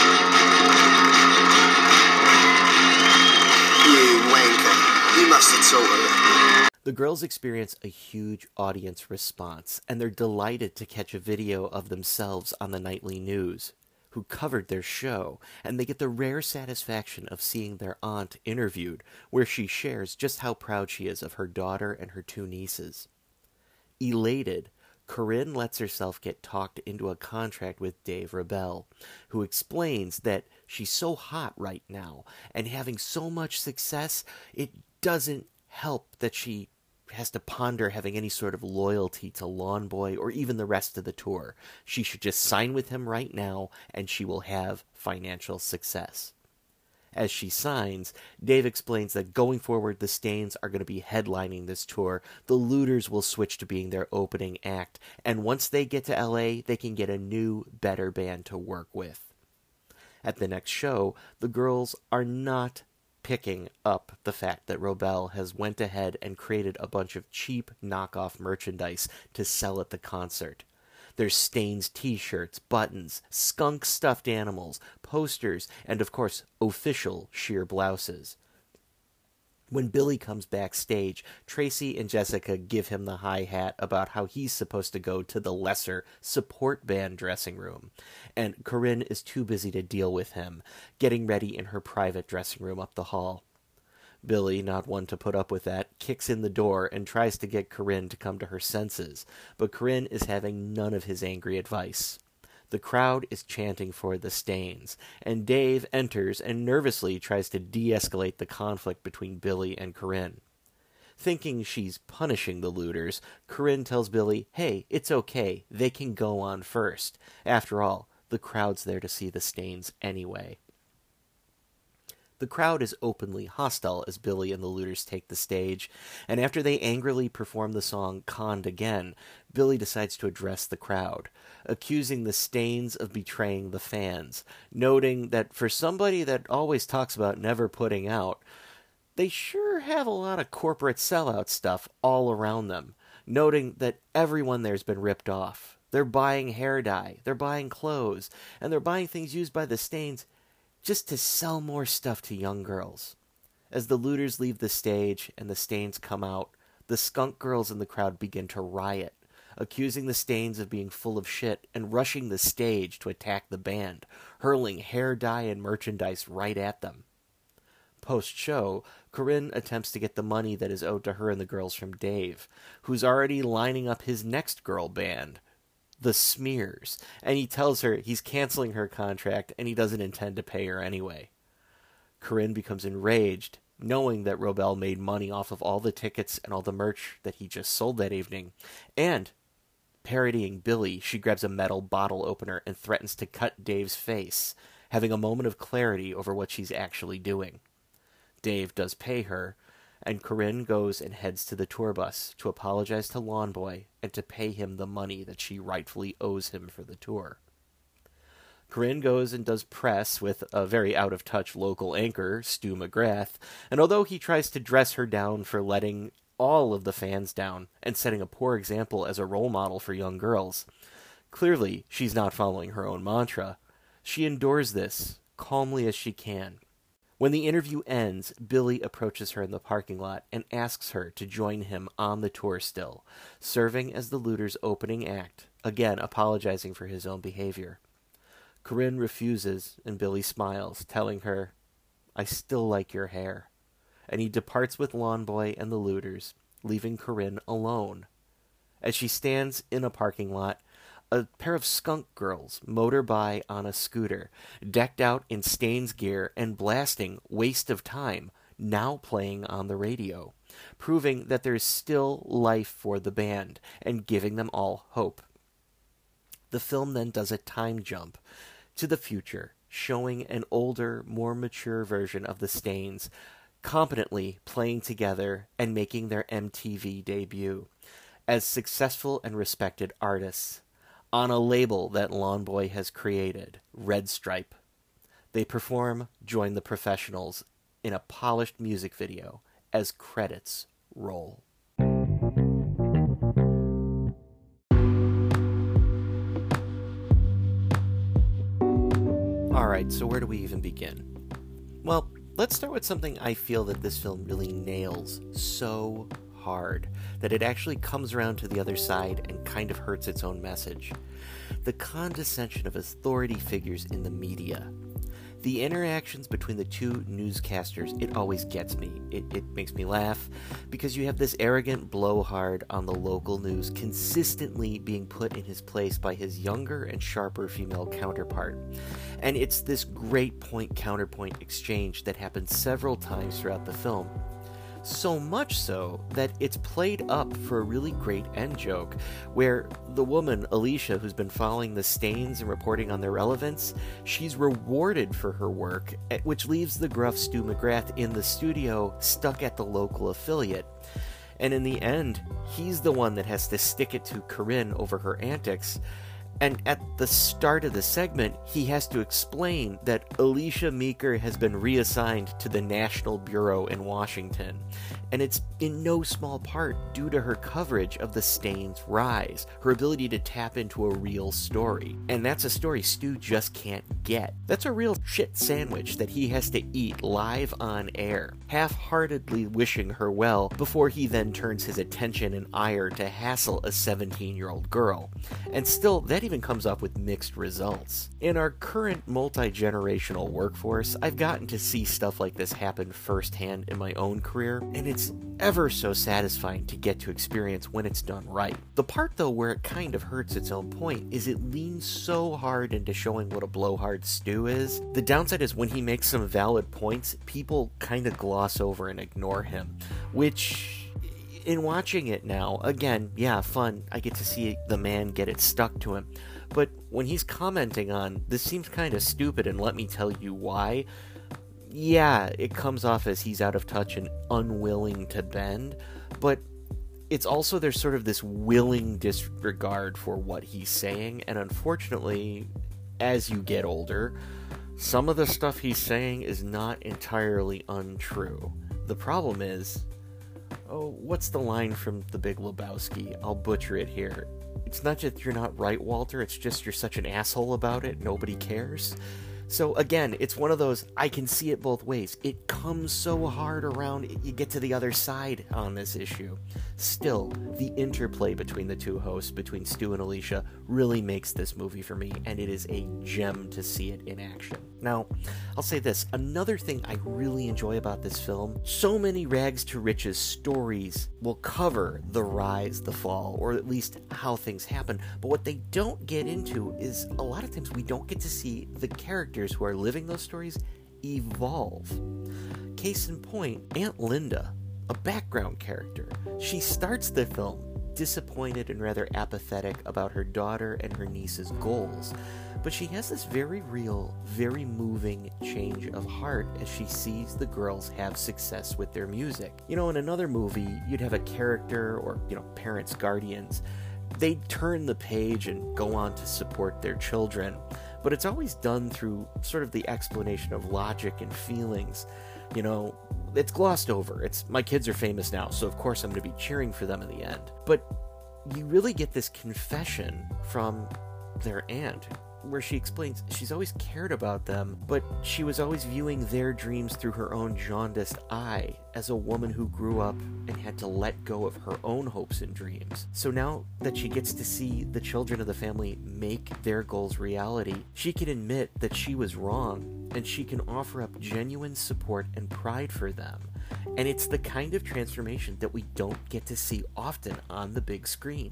You wanker. You must have taught her. The girls experience a huge audience response, and they're delighted to catch a video of themselves on the nightly news, who covered their show, and they get the rare satisfaction of seeing their aunt interviewed, where she shares just how proud she is of her daughter and her two nieces. Elated, Corinne lets herself get talked into a contract with Dave Rebell, who explains that she's so hot right now, and having so much success, it doesn't help that she has to ponder having any sort of loyalty to Lawn Boy or even the rest of the tour. She should just sign with him right now, and she will have financial success. As she signs, Dave explains that going forward, the Stains are going to be headlining this tour. The Looters will switch to being their opening act, and once they get to L A, they can get a new, better band to work with. At the next show, the girls are not picking up the fact that Rebell has went ahead and created a bunch of cheap knockoff merchandise to sell at the concert. There's Stains t-shirts, buttons, skunk stuffed animals, posters, and of course, official sheer blouses. When Billy comes backstage, Tracy and Jessica give him the hi-hat about how he's supposed to go to the lesser support band dressing room, and Corinne is too busy to deal with him, getting ready in her private dressing room up the hall. Billy, not one to put up with that, kicks in the door and tries to get Corinne to come to her senses, but Corinne is having none of his angry advice. The crowd is chanting for the Stains, and Dave enters and nervously tries to de-escalate the conflict between Billy and Corinne. Thinking she's punishing the looters, Corinne tells Billy, hey, it's okay, they can go on first. After all, the crowd's there to see the Stains anyway. The crowd is openly hostile as Billy and the looters take the stage, and after they angrily perform the song Conned Again, Billy decides to address the crowd, accusing the Stains of betraying the fans, noting that for somebody that always talks about never putting out, they sure have a lot of corporate sellout stuff all around them, noting that everyone there's been ripped off. They're buying hair dye, they're buying clothes, and they're buying things used by the Stains just to sell more stuff to young girls. As the looters leave the stage and the Stains come out, the skunk girls in the crowd begin to riot, accusing the Stains of being full of shit and rushing the stage to attack the band, hurling hair dye and merchandise right at them. Post-show, Corinne attempts to get the money that is owed to her and the girls from Dave, who's already lining up his next girl band, the Smears, and he tells her he's canceling her contract and he doesn't intend to pay her anyway. Corinne becomes enraged, knowing that Robel made money off of all the tickets and all the merch that he just sold that evening, and, parodying Billy, she grabs a metal bottle opener and threatens to cut Dave's face, having a moment of clarity over what she's actually doing. Dave does pay her, and Corinne goes and heads to the tour bus to apologize to Lawn Boy and to pay him the money that she rightfully owes him for the tour. Corinne goes and does press with a very out-of-touch local anchor, Stu McGrath, and although he tries to dress her down for letting all of the fans down and setting a poor example as a role model for young girls, clearly she's not following her own mantra. She endures this, calmly as she can. When the interview ends, Billy approaches her in the parking lot and asks her to join him on the tour still, serving as the looters' opening act, again apologizing for his own behavior. Corinne refuses, and Billy smiles, telling her, I still like your hair. And he departs with Lawn Boy and the looters, leaving Corinne alone. As she stands in a parking lot, a pair of skunk girls motor by on a scooter, decked out in Stains gear and blasting Waste of Time, now playing on the radio, proving that there is still life for the band and giving them all hope. The film then does a time jump to the future, showing an older, more mature version of the Stains competently playing together and making their M T V debut as successful and respected artists on a label that Lawn Boy has created, Red Stripe. They perform Join the Professionals in a polished music video as credits roll. Alright, so where do we even begin? Well, let's start with something I feel that this film really nails so hard that it actually comes around to the other side and kind of hurts its own message. The condescension of authority figures in the media. The interactions between the two newscasters, it always gets me. It, it makes me laugh because you have this arrogant blowhard on the local news consistently being put in his place by his younger and sharper female counterpart. And it's this great point-counterpoint exchange that happens several times throughout the film. So much so that it's played up for a really great end joke, where the woman, Alicia, who's been following the Stains and reporting on their relevance, she's rewarded for her work, which leaves the gruff Stu McGrath in the studio stuck at the local affiliate. And in the end, he's the one that has to stick it to Corinne over her antics, And at the start of the segment, he has to explain that Alicia Meeker has been reassigned to the National Bureau in Washington. And it's in no small part due to her coverage of the Stains' rise, her ability to tap into a real story. And that's a story Stu just can't get. That's a real shit sandwich that he has to eat live on air, half-heartedly wishing her well before he then turns his attention and ire to hassle a seventeen-year-old girl. And still, that even comes up with mixed results. In our current multi-generational workforce, I've gotten to see stuff like this happen firsthand in my own career, and it's ever so satisfying to get to experience when it's done right. The part, though, where it kind of hurts its own point is it leans so hard into showing what a blowhard Stu is. The downside is when he makes some valid points, people kind of gloss over and ignore him, which... in watching it now, again, yeah, fun, I get to see the man get it stuck to him, but when he's commenting on, this seems kind of stupid and let me tell you why, yeah, it comes off as he's out of touch and unwilling to bend, but it's also there's sort of this willing disregard for what he's saying, and unfortunately, as you get older, some of the stuff he's saying is not entirely untrue. The problem is, oh, what's the line from The Big Lebowski? I'll butcher it here. It's not just you're not right, Walter, it's just you're such an asshole about it, nobody cares. So again, it's one of those, I can see it both ways. It comes so hard around, you get to the other side on this issue. Still, the interplay between the two hosts, between Stu and Alicia, really makes this movie for me, and it is a gem to see it in action. Now, I'll say this, another thing I really enjoy about this film, so many rags to riches stories will cover the rise, the fall, or at least how things happen, but what they don't get into is a lot of times we don't get to see the characters who are living those stories evolve. Case in point, Aunt Linda, a background character. She starts the film disappointed and rather apathetic about her daughter and her niece's goals, but she has this very real, very moving change of heart as she sees the girls have success with their music. You know, in another movie, you'd have a character or, you know, parents, guardians, they'd turn the page and go on to support their children, but it's always done through sort of the explanation of logic and feelings. You know, it's glossed over. It's, my kids are famous now, so of course I'm going to be cheering for them in the end. But you really get this confession from their aunt, where she explains she's always cared about them, but she was always viewing their dreams through her own jaundiced eye as a woman who grew up and had to let go of her own hopes and dreams. So now that she gets to see the children of the family make their goals reality, she can admit that she was wrong, and she can offer up genuine support and pride for them. And it's the kind of transformation that we don't get to see often on the big screen.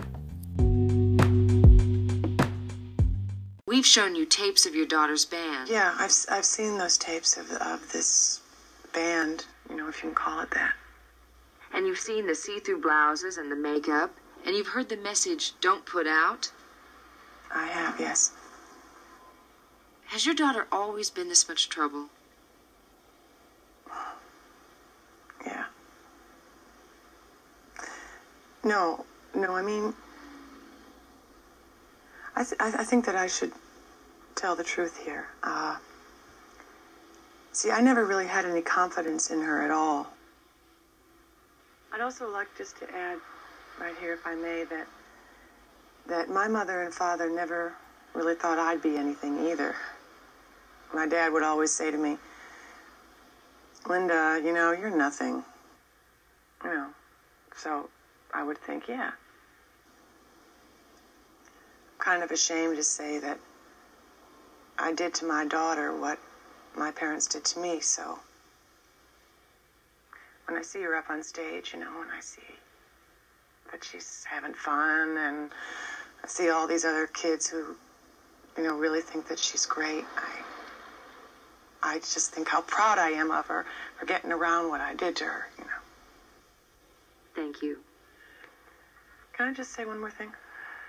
We've shown you tapes of your daughter's band. Yeah, I've, I've seen those tapes of, of this band, you know, if you can call it that. And you've seen the see-through blouses and the makeup, and you've heard the message, don't put out. I have, yes. Has your daughter always been this much trouble? Yeah. No, no, I mean, I, th- I think that I should tell the truth here. Uh, see, I never really had any confidence in her at all. I'd also like just to add right here, if I may, that that my mother and father never really thought I'd be anything either. My dad would always say to me, Linda, you know, you're nothing. You know, so I would think, yeah. Kind of ashamed to say that I did to my daughter what my parents did to me, so when I see her up on stage, you know, and I see that she's having fun, and I see all these other kids who, you know, really think that she's great, I I just think how proud I am of her for getting around what I did to her, you know. Thank you. Can I just say one more thing?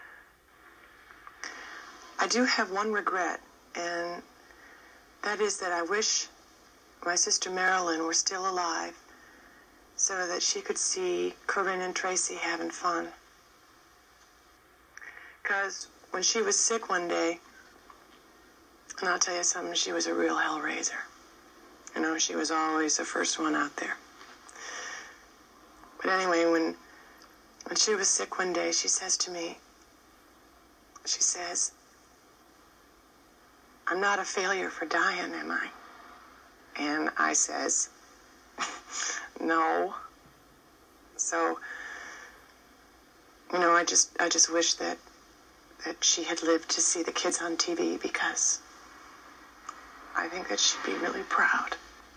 I do have one regret, and that is that I wish my sister Marilyn were still alive so that she could see Corinne and Tracy having fun. Because when she was sick one day, and I'll tell you something, she was a real hellraiser. You know, she was always the first one out there. But anyway, when when she was sick one day, she says to me, she says, "I'm not a failure for dying, am I?" And I says, "No." So, you know, I just I just wish that that she had lived to see the kids on T V, because I think that she'd be really proud.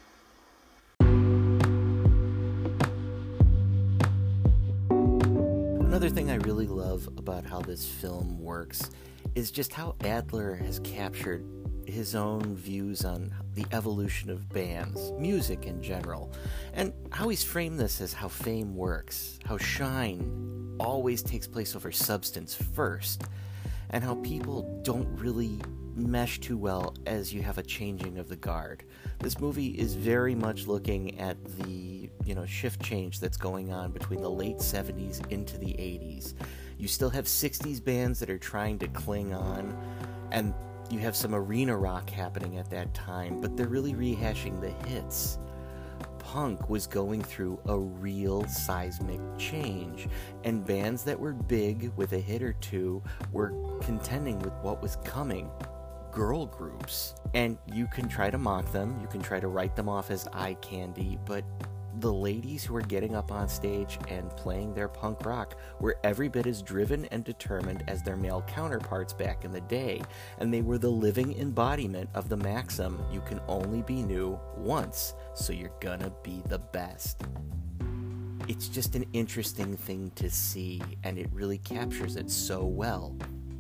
Another thing I really love about how this film works is just how Adler has captured his own views on the evolution of bands, music in general, and how he's framed this as how fame works, how shine always takes place over substance first, and how people don't really mesh too well as you have a changing of the guard. This movie is very much looking at the, you know, shift change that's going on between the late seventies into the eighties. You still have sixties bands that are trying to cling on, and you have some arena rock happening at that time, but they're really rehashing the hits. Punk was going through a real seismic change, and bands that were big with a hit or two were contending with what was coming. Girl groups. And you can try to mock them, you can try to write them off as eye candy, but the ladies who were getting up on stage and playing their punk rock were every bit as driven and determined as their male counterparts back in the day, and they were the living embodiment of the maxim, you can only be new once, so you're gonna be the best. It's just an interesting thing to see, and it really captures it so well.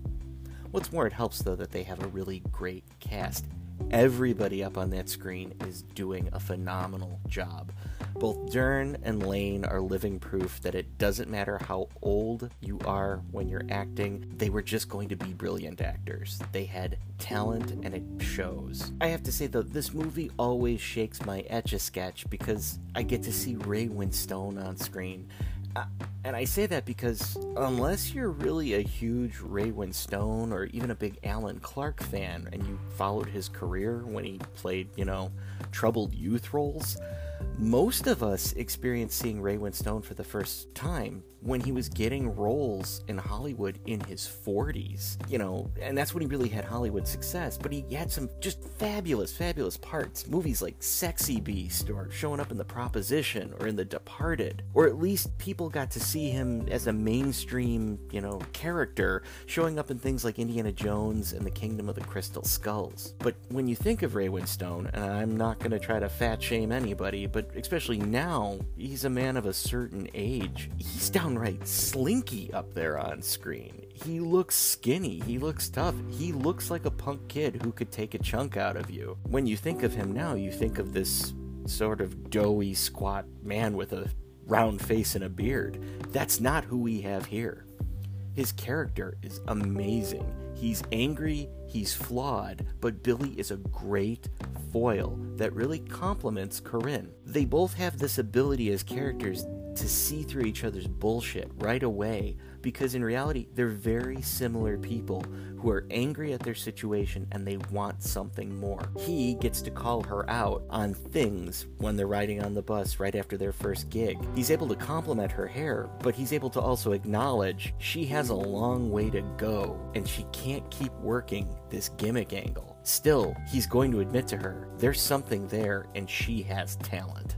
What's more, it helps, though, that they have a really great cast. Everybody up on that screen is doing a phenomenal job. Both Dern and Lane are living proof that it doesn't matter how old you are when you're acting, they were just going to be brilliant actors. They had talent, and it shows. I have to say, though, this movie always shakes my Etch-a-Sketch because I get to see Ray Winstone on screen. Uh, and I say that because unless you're really a huge Ray Winstone or even a big Alan Clark fan and you followed his career when he played, you know, troubled youth roles, most of us experienced seeing Ray Winstone for the first time when he was getting roles in Hollywood in his forties, you know, and that's when he really had Hollywood success, but he had some just fabulous, fabulous parts. Movies like Sexy Beast, or showing up in The Proposition, or in The Departed, or at least people got to see him as a mainstream, you know, character, showing up in things like Indiana Jones and The Kingdom of the Crystal Skulls. But when you think of Ray Winstone, and I'm not going to try to fat shame anybody, but especially now, he's a man of a certain age. He's downright slinky up there on screen. He looks skinny, he looks tough, he looks like a punk kid who could take a chunk out of you. When you think of him now, you think of this sort of doughy, squat man with a round face and a beard. That's not who we have here. His character is amazing. He's angry, he's flawed, but Billy is a great foil that really complements Corinne. They both have this ability as characters to see through each other's bullshit right away, because in reality, they're very similar people who are angry at their situation and they want something more. He gets to call her out on things when they're riding on the bus right after their first gig. He's able to compliment her hair, but he's able to also acknowledge she has a long way to go and she can't keep working this gimmick angle. Still, he's going to admit to her there's something there and she has talent.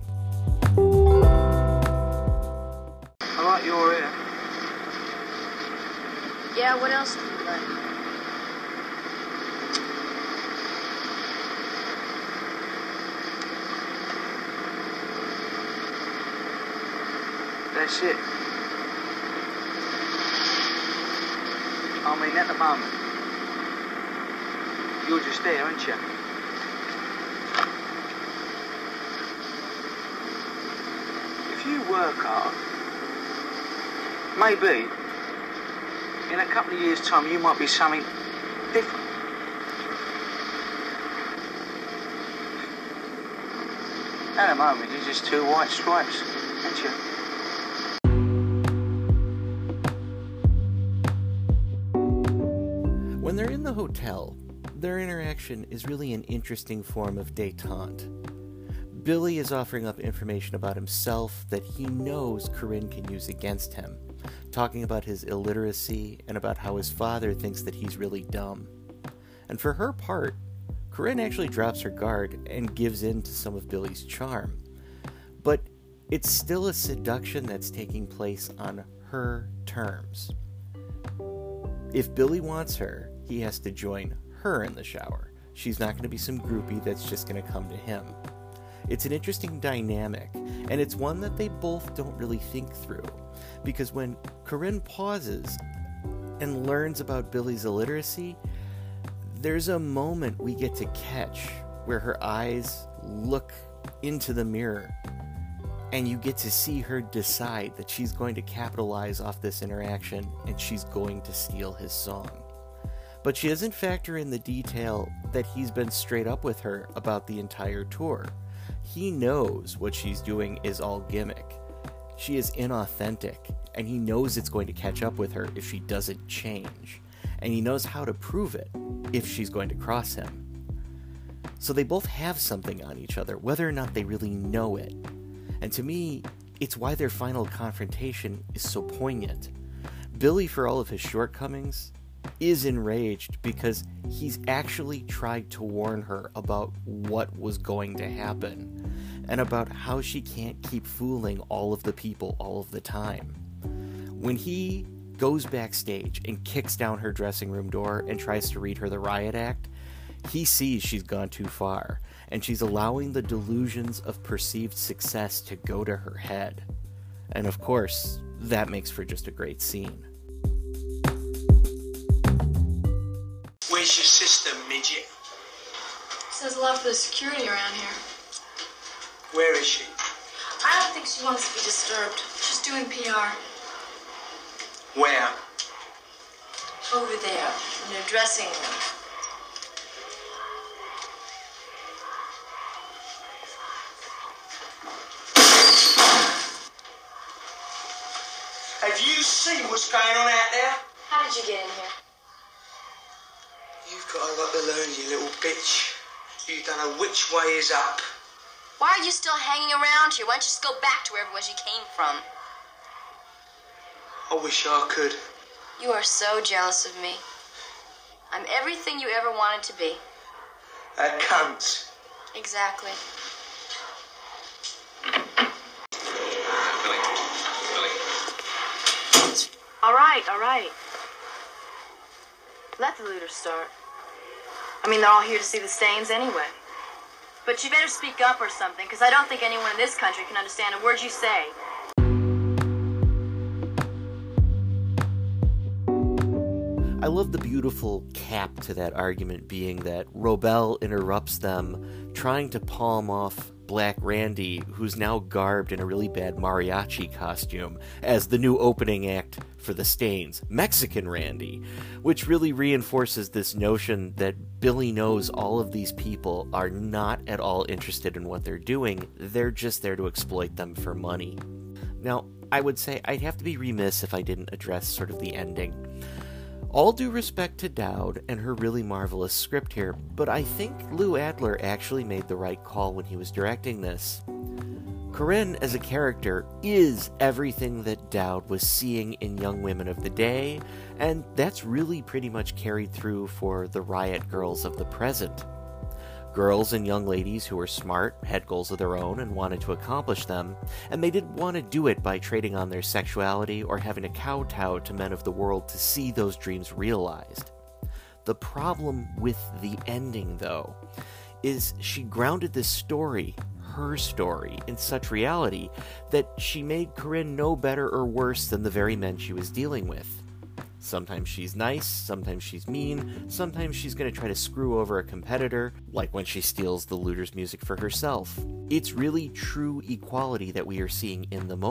I like your hair. Yeah, what else do you like? That's it. I mean, at the moment, you're just there, aren't you? If you work hard, maybe in a couple of years' time you might be something different. At the moment, you're just two white stripes, aren't you? When they're in the hotel, their interaction is really an interesting form of détente. Billy is offering up information about himself that he knows Corinne can use against him, talking about his illiteracy and about how his father thinks that he's really dumb. And for her part, Corinne actually drops her guard and gives in to some of Billy's charm. But it's still a seduction that's taking place on her terms. If Billy wants her, he has to join her in the shower. She's not going to be some groupie that's just going to come to him. It's an interesting dynamic, and it's one that they both don't really think through. Because when Corinne pauses and learns about Billy's illiteracy, there's a moment we get to catch where her eyes look into the mirror, and you get to see her decide that she's going to capitalize off this interaction and she's going to steal his song. But she doesn't factor in the detail that he's been straight up with her about the entire tour. He knows what she's doing is all gimmick. She is inauthentic, and he knows it's going to catch up with her if she doesn't change. And he knows how to prove it if she's going to cross him. So they both have something on each other, whether or not they really know it. And to me, it's why their final confrontation is so poignant. Billy, for all of his shortcomings, is enraged because he's actually tried to warn her about what was going to happen and about how she can't keep fooling all of the people all of the time. When he goes backstage and kicks down her dressing room door and tries to read her the riot act, he sees she's gone too far, and she's allowing the delusions of perceived success to go to her head. And of course, that makes for just a great scene. Where's your sister, midget? Says a lot for the security around here. Where is she? I don't think she wants to be disturbed. She's doing P R. Where? Over there, in her dressing room. Have you seen what's going on out there? How did you get in here? You've got a lot to learn, you little bitch. You don't know which way is up. Why are you still hanging around here? Why don't you just go back to wherever it was you came from? I wish I could. You are so jealous of me. I'm everything you ever wanted to be. A cunt. Exactly. Billy. Billy. All right, all right. Let the looters start. I mean, they're all here to see the Stains anyway. But you better speak up or something, because I don't think anyone in this country can understand a word you say. I love the beautiful cap to that argument being that Robel interrupts them trying to palm off Black Randy, who's now garbed in a really bad mariachi costume, as the new opening act for the Stains, Mexican Randy, which really reinforces this notion that Billy knows all of these people are not at all interested in what they're doing, they're just there to exploit them for money. Now, I would say I'd have to be remiss if I didn't address sort of the ending. All due respect to Dowd and her really marvelous script here, but I think Lou Adler actually made the right call when he was directing this. Corinne, as a character, is everything that Dowd was seeing in young women of the day, and that's really pretty much carried through for the riot girls of the present. Girls and young ladies who were smart, had goals of their own, and wanted to accomplish them, and they didn't want to do it by trading on their sexuality or having to kowtow to men of the world to see those dreams realized. The problem with the ending, though, is she grounded this story, her story, in such reality that she made Corinne no better or worse than the very men she was dealing with. Sometimes she's nice, sometimes she's mean, sometimes she's going to try to screw over a competitor, like when she steals the looters' music for herself. It's really true equality that we are seeing in the moment,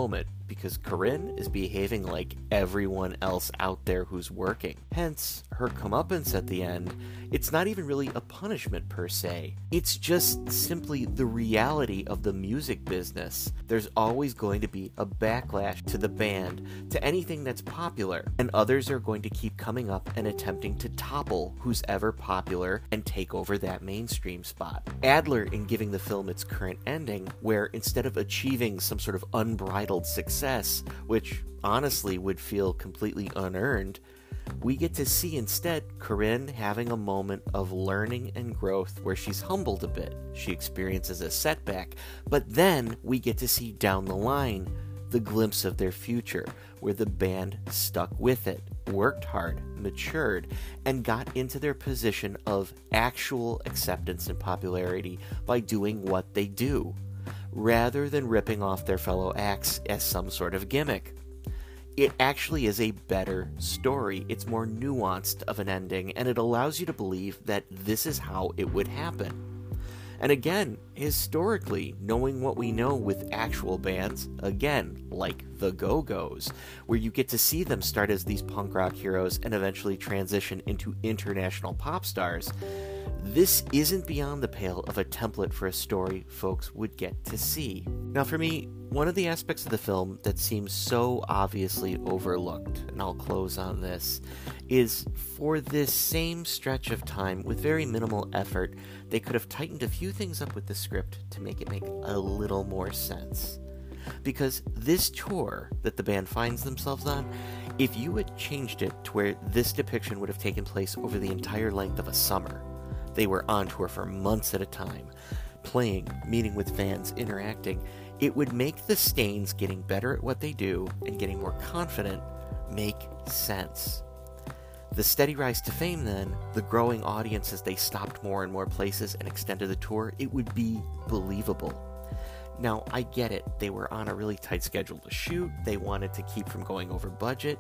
because Corinne is behaving like everyone else out there who's working. Hence, her comeuppance at the end, it's not even really a punishment per se. It's just simply the reality of the music business. There's always going to be a backlash to the band, to anything that's popular, and others are going to keep coming up and attempting to topple who's ever popular and take over that mainstream spot. Adler, in giving the film its current ending, where instead of achieving some sort of unbridled success, which honestly would feel completely unearned, we get to see instead Corinne having a moment of learning and growth where she's humbled a bit. She experiences a setback, but then we get to see down the line the glimpse of their future, where the band stuck with it, worked hard, matured, and got into their position of actual acceptance and popularity by doing what they do, rather than ripping off their fellow acts as some sort of gimmick. It actually is a better story. It's more nuanced of an ending, and it allows you to believe that this is how it would happen. And again, historically, knowing what we know with actual bands, again, like the Go-Go's, where you get to see them start as these punk rock heroes and eventually transition into international pop stars, this isn't beyond the pale of a template for a story folks would get to see. Now for me, one of the aspects of the film that seems so obviously overlooked, and I'll close on this, is for this same stretch of time, with very minimal effort, they could have tightened a few things up with the script to make it make a little more sense. Because this tour that the band finds themselves on, if you had changed it to where this depiction would have taken place over the entire length of a summer, they were on tour for months at a time, playing, meeting with fans, interacting, it would make the Stains getting better at what they do and getting more confident make sense. The steady rise to fame then, the growing audience as they stopped more and more places and extended the tour, it would be believable. Now, I get it, they were on a really tight schedule to shoot, they wanted to keep from going over budget.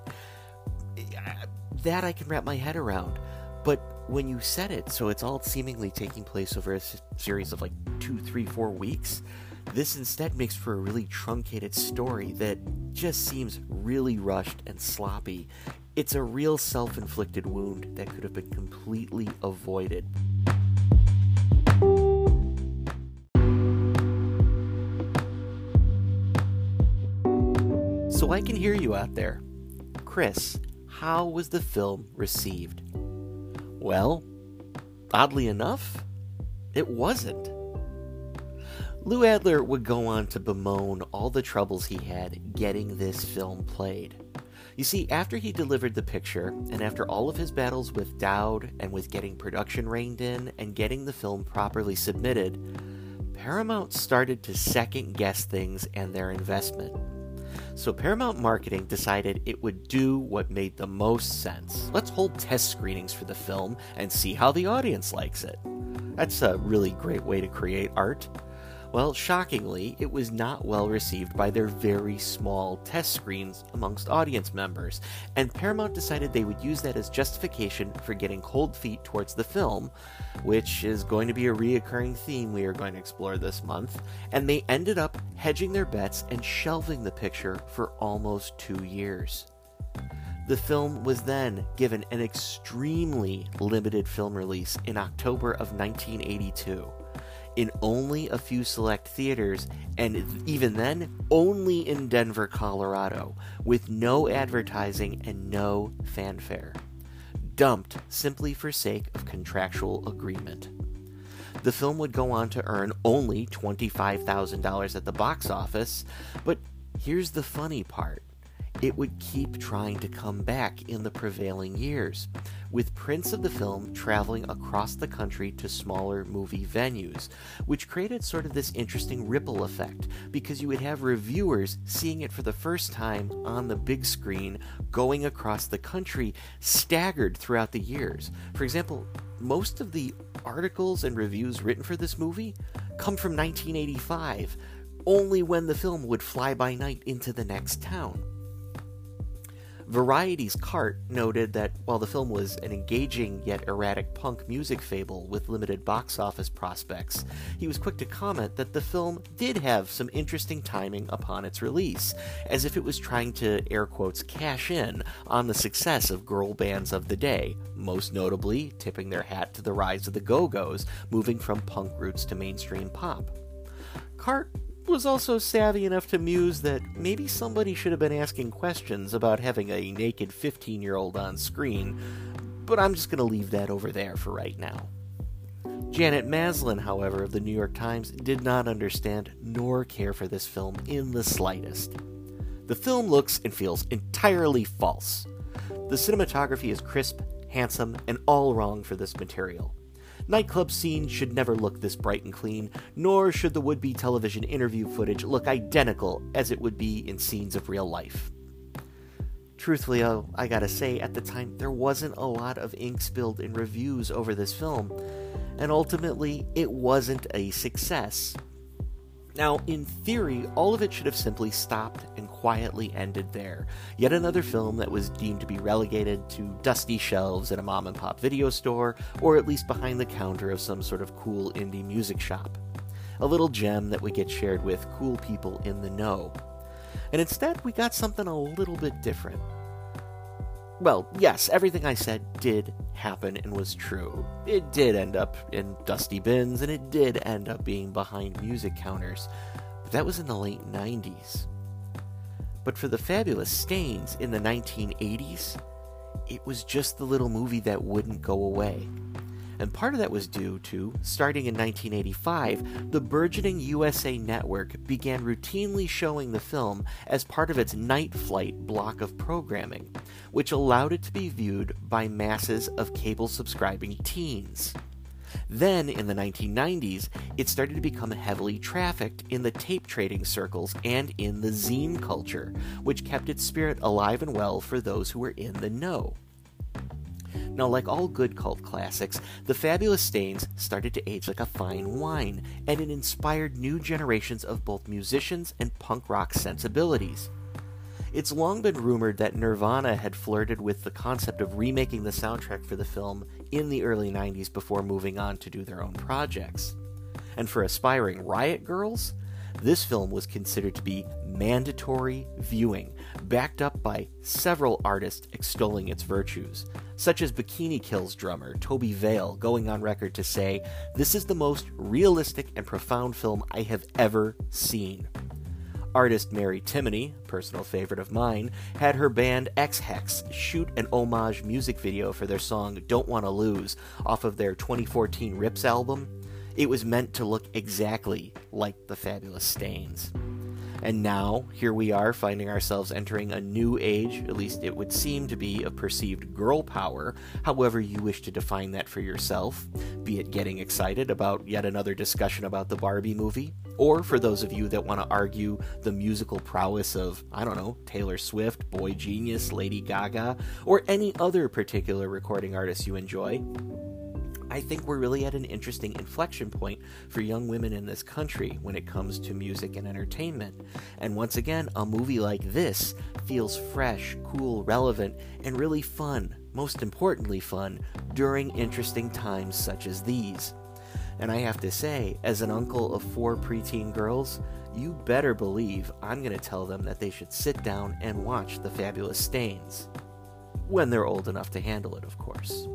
That I can wrap my head around, but when you set it so it's all seemingly taking place over a s- series of like two, three, four weeks, this instead makes for a really truncated story that just seems really rushed and sloppy. It's a real self-inflicted wound that could have been completely avoided. So I can hear you out there. Chris, how was the film received? Well, oddly enough, it wasn't. Lou Adler would go on to bemoan all the troubles he had getting this film played. You see, after he delivered the picture, and after all of his battles with Dowd and with getting production reined in and getting the film properly submitted, Paramount started to second-guess things and their investment. So Paramount Marketing decided it would do what made the most sense. Let's hold test screenings for the film and see how the audience likes it. That's a really great way to create art. Well, shockingly, it was not well received by their very small test screens amongst audience members, and Paramount decided they would use that as justification for getting cold feet towards the film, which is going to be a reoccurring theme we are going to explore this month, and they ended up hedging their bets and shelving the picture for almost two years. The film was then given an extremely limited film release in October of nineteen eighty-two. In only a few select theaters, and even then, only in Denver, Colorado, with no advertising and no fanfare. Dumped simply for sake of contractual agreement. The film would go on to earn only twenty-five thousand dollars at the box office, but here's the funny part. It would keep trying to come back in the prevailing years, with prints of the film traveling across the country to smaller movie venues, which created sort of this interesting ripple effect, because you would have reviewers seeing it for the first time on the big screen going across the country, staggered throughout the years. For example, most of the articles and reviews written for this movie come from nineteen eighty-five, only when the film would fly by night into the next town. Variety's Cart noted that while the film was an engaging yet erratic punk music fable with limited box office prospects, he was quick to comment that the film did have some interesting timing upon its release, as if it was trying to, air quotes, cash in on the success of girl bands of the day, most notably tipping their hat to the rise of the Go-Go's, moving from punk roots to mainstream pop. Cart was also savvy enough to muse that maybe somebody should have been asking questions about having a naked fifteen-year-old on screen, but I'm just going to leave that over there for right now. Janet Maslin, however, of the New York Times, did not understand nor care for this film in the slightest. The film looks and feels entirely false. The cinematography is crisp, handsome, and all wrong for this material. Nightclub scenes should never look this bright and clean, nor should the would-be television interview footage look identical as it would be in scenes of real life. Truthfully, though, I gotta say, at the time, there wasn't a lot of ink spilled in reviews over this film, and ultimately, it wasn't a success. Now, in theory, all of it should have simply stopped and quietly ended there. Yet another film that was deemed to be relegated to dusty shelves in a mom-and-pop video store, or at least behind the counter of some sort of cool indie music shop. A little gem that would get shared with cool people in the know. And instead, we got something a little bit different. Well, yes, everything I said did happen and was true. It did end up in dusty bins, and it did end up being behind music counters, but that was in the late nineties. But for The Fabulous Stains in the nineteen eighties, it was just the little movie that wouldn't go away. And part of that was due to, starting in nineteen eighty-five, the burgeoning U S A Network began routinely showing the film as part of its Night Flight block of programming, which allowed it to be viewed by masses of cable-subscribing teens. Then, in the nineteen nineties, it started to become heavily trafficked in the tape-trading circles and in the zine culture, which kept its spirit alive and well for those who were in the know. Now, like all good cult classics, The Fabulous Stains started to age like a fine wine, and it inspired new generations of both musicians and punk rock sensibilities. It's long been rumored that Nirvana had flirted with the concept of remaking the soundtrack for the film in the early nineties before moving on to do their own projects. And for aspiring Riot Girls, this film was considered to be mandatory viewing, backed up by several artists extolling its virtues, such as Bikini Kill's drummer Toby Vale going on record to say, "This is the most realistic and profound film I have ever seen." Artist Mary Timony, personal favorite of mine, had her band X-Hex shoot an homage music video for their song Don't Wanna Lose off of their twenty fourteen Rips album. It was meant to look exactly like The Fabulous Stains. And now, here we are finding ourselves entering a new age, at least it would seem to be, of perceived girl power, however you wish to define that for yourself, be it getting excited about yet another discussion about the Barbie movie, or for those of you that want to argue the musical prowess of, I don't know, Taylor Swift, Boy Genius, Lady Gaga, or any other particular recording artist you enjoy. I think we're really at an interesting inflection point for young women in this country when it comes to music and entertainment. And once again, a movie like this feels fresh, cool, relevant, and really fun, most importantly fun, during interesting times such as these. And I have to say, as an uncle of four preteen girls, you better believe I'm going to tell them that they should sit down and watch The Fabulous Stains. When they're old enough to handle it, of course.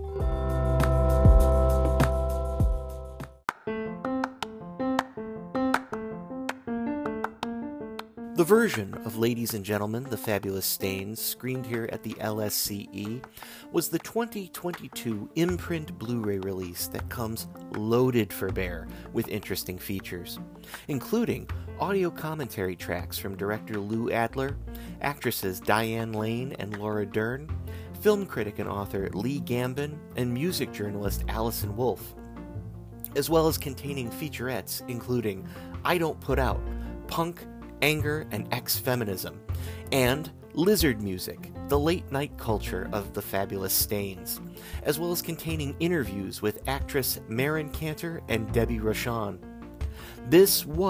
The version of Ladies and Gentlemen, The Fabulous Stains, screened here at the L S C E, was the twenty twenty-two Imprint Blu-ray release that comes loaded for bear with interesting features, including audio commentary tracks from director Lou Adler, actresses Diane Lane and Laura Dern, film critic and author Lee Gambin, and music journalist Allison Wolfe, as well as containing featurettes including I Don't Put Out, Punk, Anger, and Ex-Feminism, and Lizard Music, the late-night culture of The Fabulous Stains, as well as containing interviews with actress Maren Cantor and Debbie Rochon. This was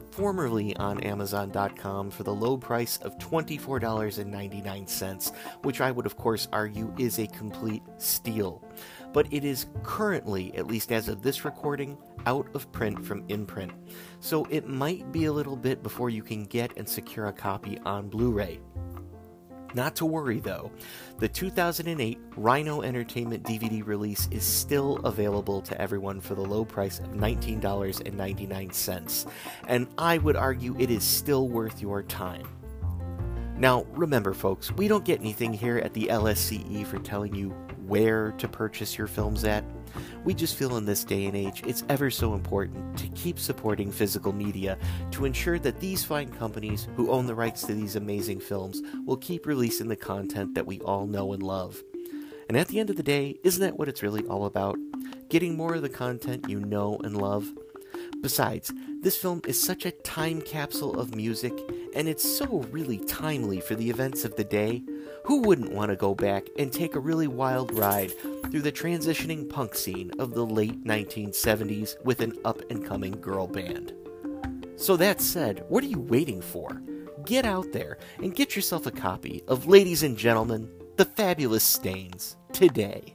formerly on Amazon dot com for the low price of twenty-four dollars and ninety-nine cents, which I would of course argue is a complete steal. But it is currently, at least as of this recording, out of print from Imprint, so it might be a little bit before you can get and secure a copy on Blu-ray. Not to worry though, the two thousand eight Rhino Entertainment D V D release is still available to everyone for the low price of nineteen dollars and ninety-nine cents, and I would argue it is still worth your time. Now, remember folks, we don't get anything here at the L S C E for telling you where to purchase your films at. We just feel in this day and age it's ever so important to keep supporting physical media to ensure that these fine companies who own the rights to these amazing films will keep releasing the content that we all know and love. And at the end of the day, isn't that what it's really all about? Getting more of the content you know and love? Besides, this film is such a time capsule of music, and it's so really timely for the events of the day. Who wouldn't want to go back and take a really wild ride through the transitioning punk scene of the late nineteen seventies with an up-and-coming girl band? So that said, what are you waiting for? Get out there and get yourself a copy of Ladies and Gentlemen, The Fabulous Stains, today.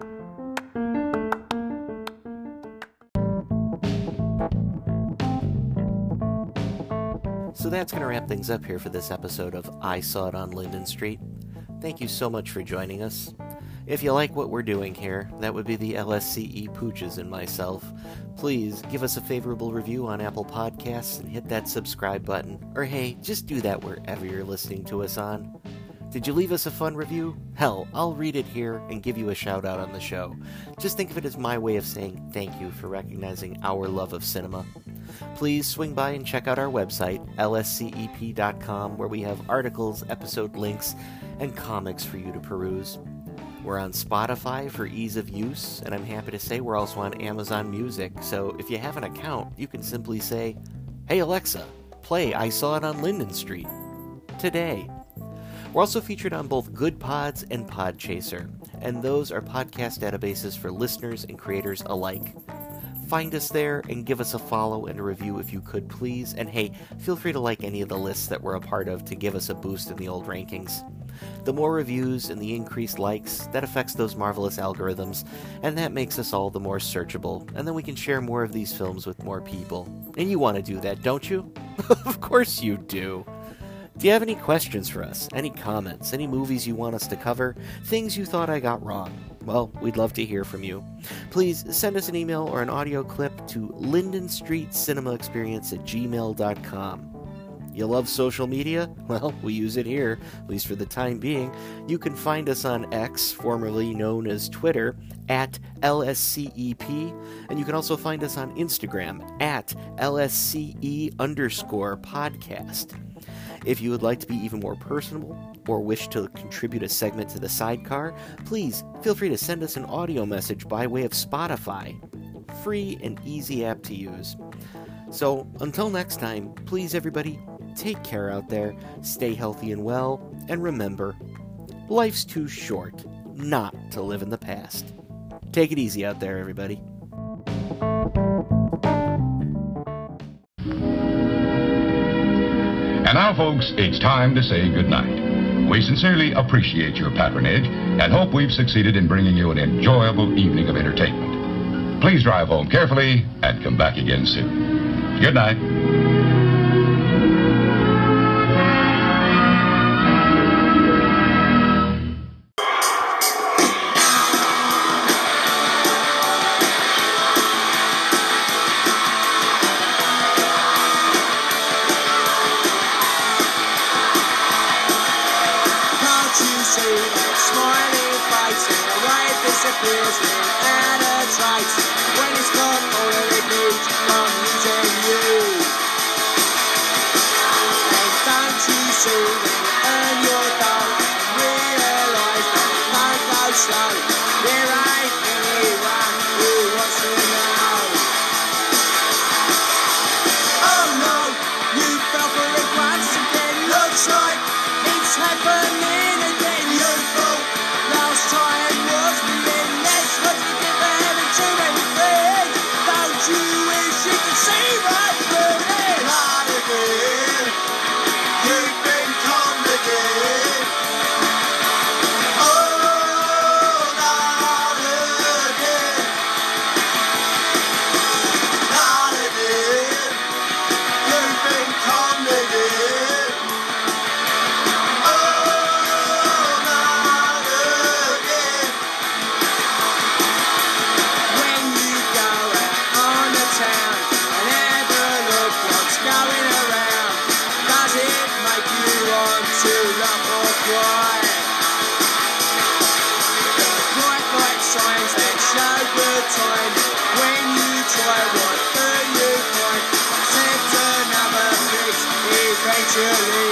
So that's going to wrap things up here for this episode of I Saw It on Linden Street. Thank you so much for joining us. If you like what we're doing here, that would be the L S C E Pooches and myself, please give us a favorable review on Apple Podcasts and hit that subscribe button. Or hey, just do that wherever you're listening to us on. Did you leave us a fun review? Hell, I'll read it here and give you a shout out on the show. Just think of it as my way of saying thank you for recognizing our love of cinema. Please swing by and check out our website, L S C E P dot com, where we have articles, episode links, and comics for you to peruse. We're on Spotify for ease of use, and I'm happy to say we're also on Amazon Music, so if you have an account, you can simply say, "Hey Alexa, play I Saw It on Linden Street," today. We're also featured on both Good Pods and Podchaser, and those are podcast databases for listeners and creators alike. Find us there and give us a follow and a review if you could, please. And hey, feel free to like any of the lists that we're a part of to give us a boost in the old rankings. The more reviews and the increased likes, that affects those marvelous algorithms, and that makes us all the more searchable, and then we can share more of these films with more people. And you want to do that, don't you? Of course you do. Do you have any questions for us? Any comments? Any movies you want us to cover? Things you thought I got wrong? Well, we'd love to hear from you. Please send us an email or an audio clip to linden street cinema experience at gmail dot com. You love social media? Well, we use it here, at least for the time being. You can find us on X, formerly known as Twitter, at L S C E P, and you can also find us on Instagram, at L S C E underscore podcast. If you would like to be even more personable, or wish to contribute a segment to the sidecar, please feel free to send us an audio message by way of Spotify. Free and easy app to use. So, until next time, please everybody, take care out there, stay healthy and well, and remember, life's too short not to live in the past. Take it easy out there, everybody. And now, folks, it's time to say goodnight. We sincerely appreciate your patronage and hope we've succeeded in bringing you an enjoyable evening of entertainment. Please drive home carefully and come back again soon. Good night. See right through it. cry. The bright light signs that show good time. When you try, what do you find? Set another fix eventually.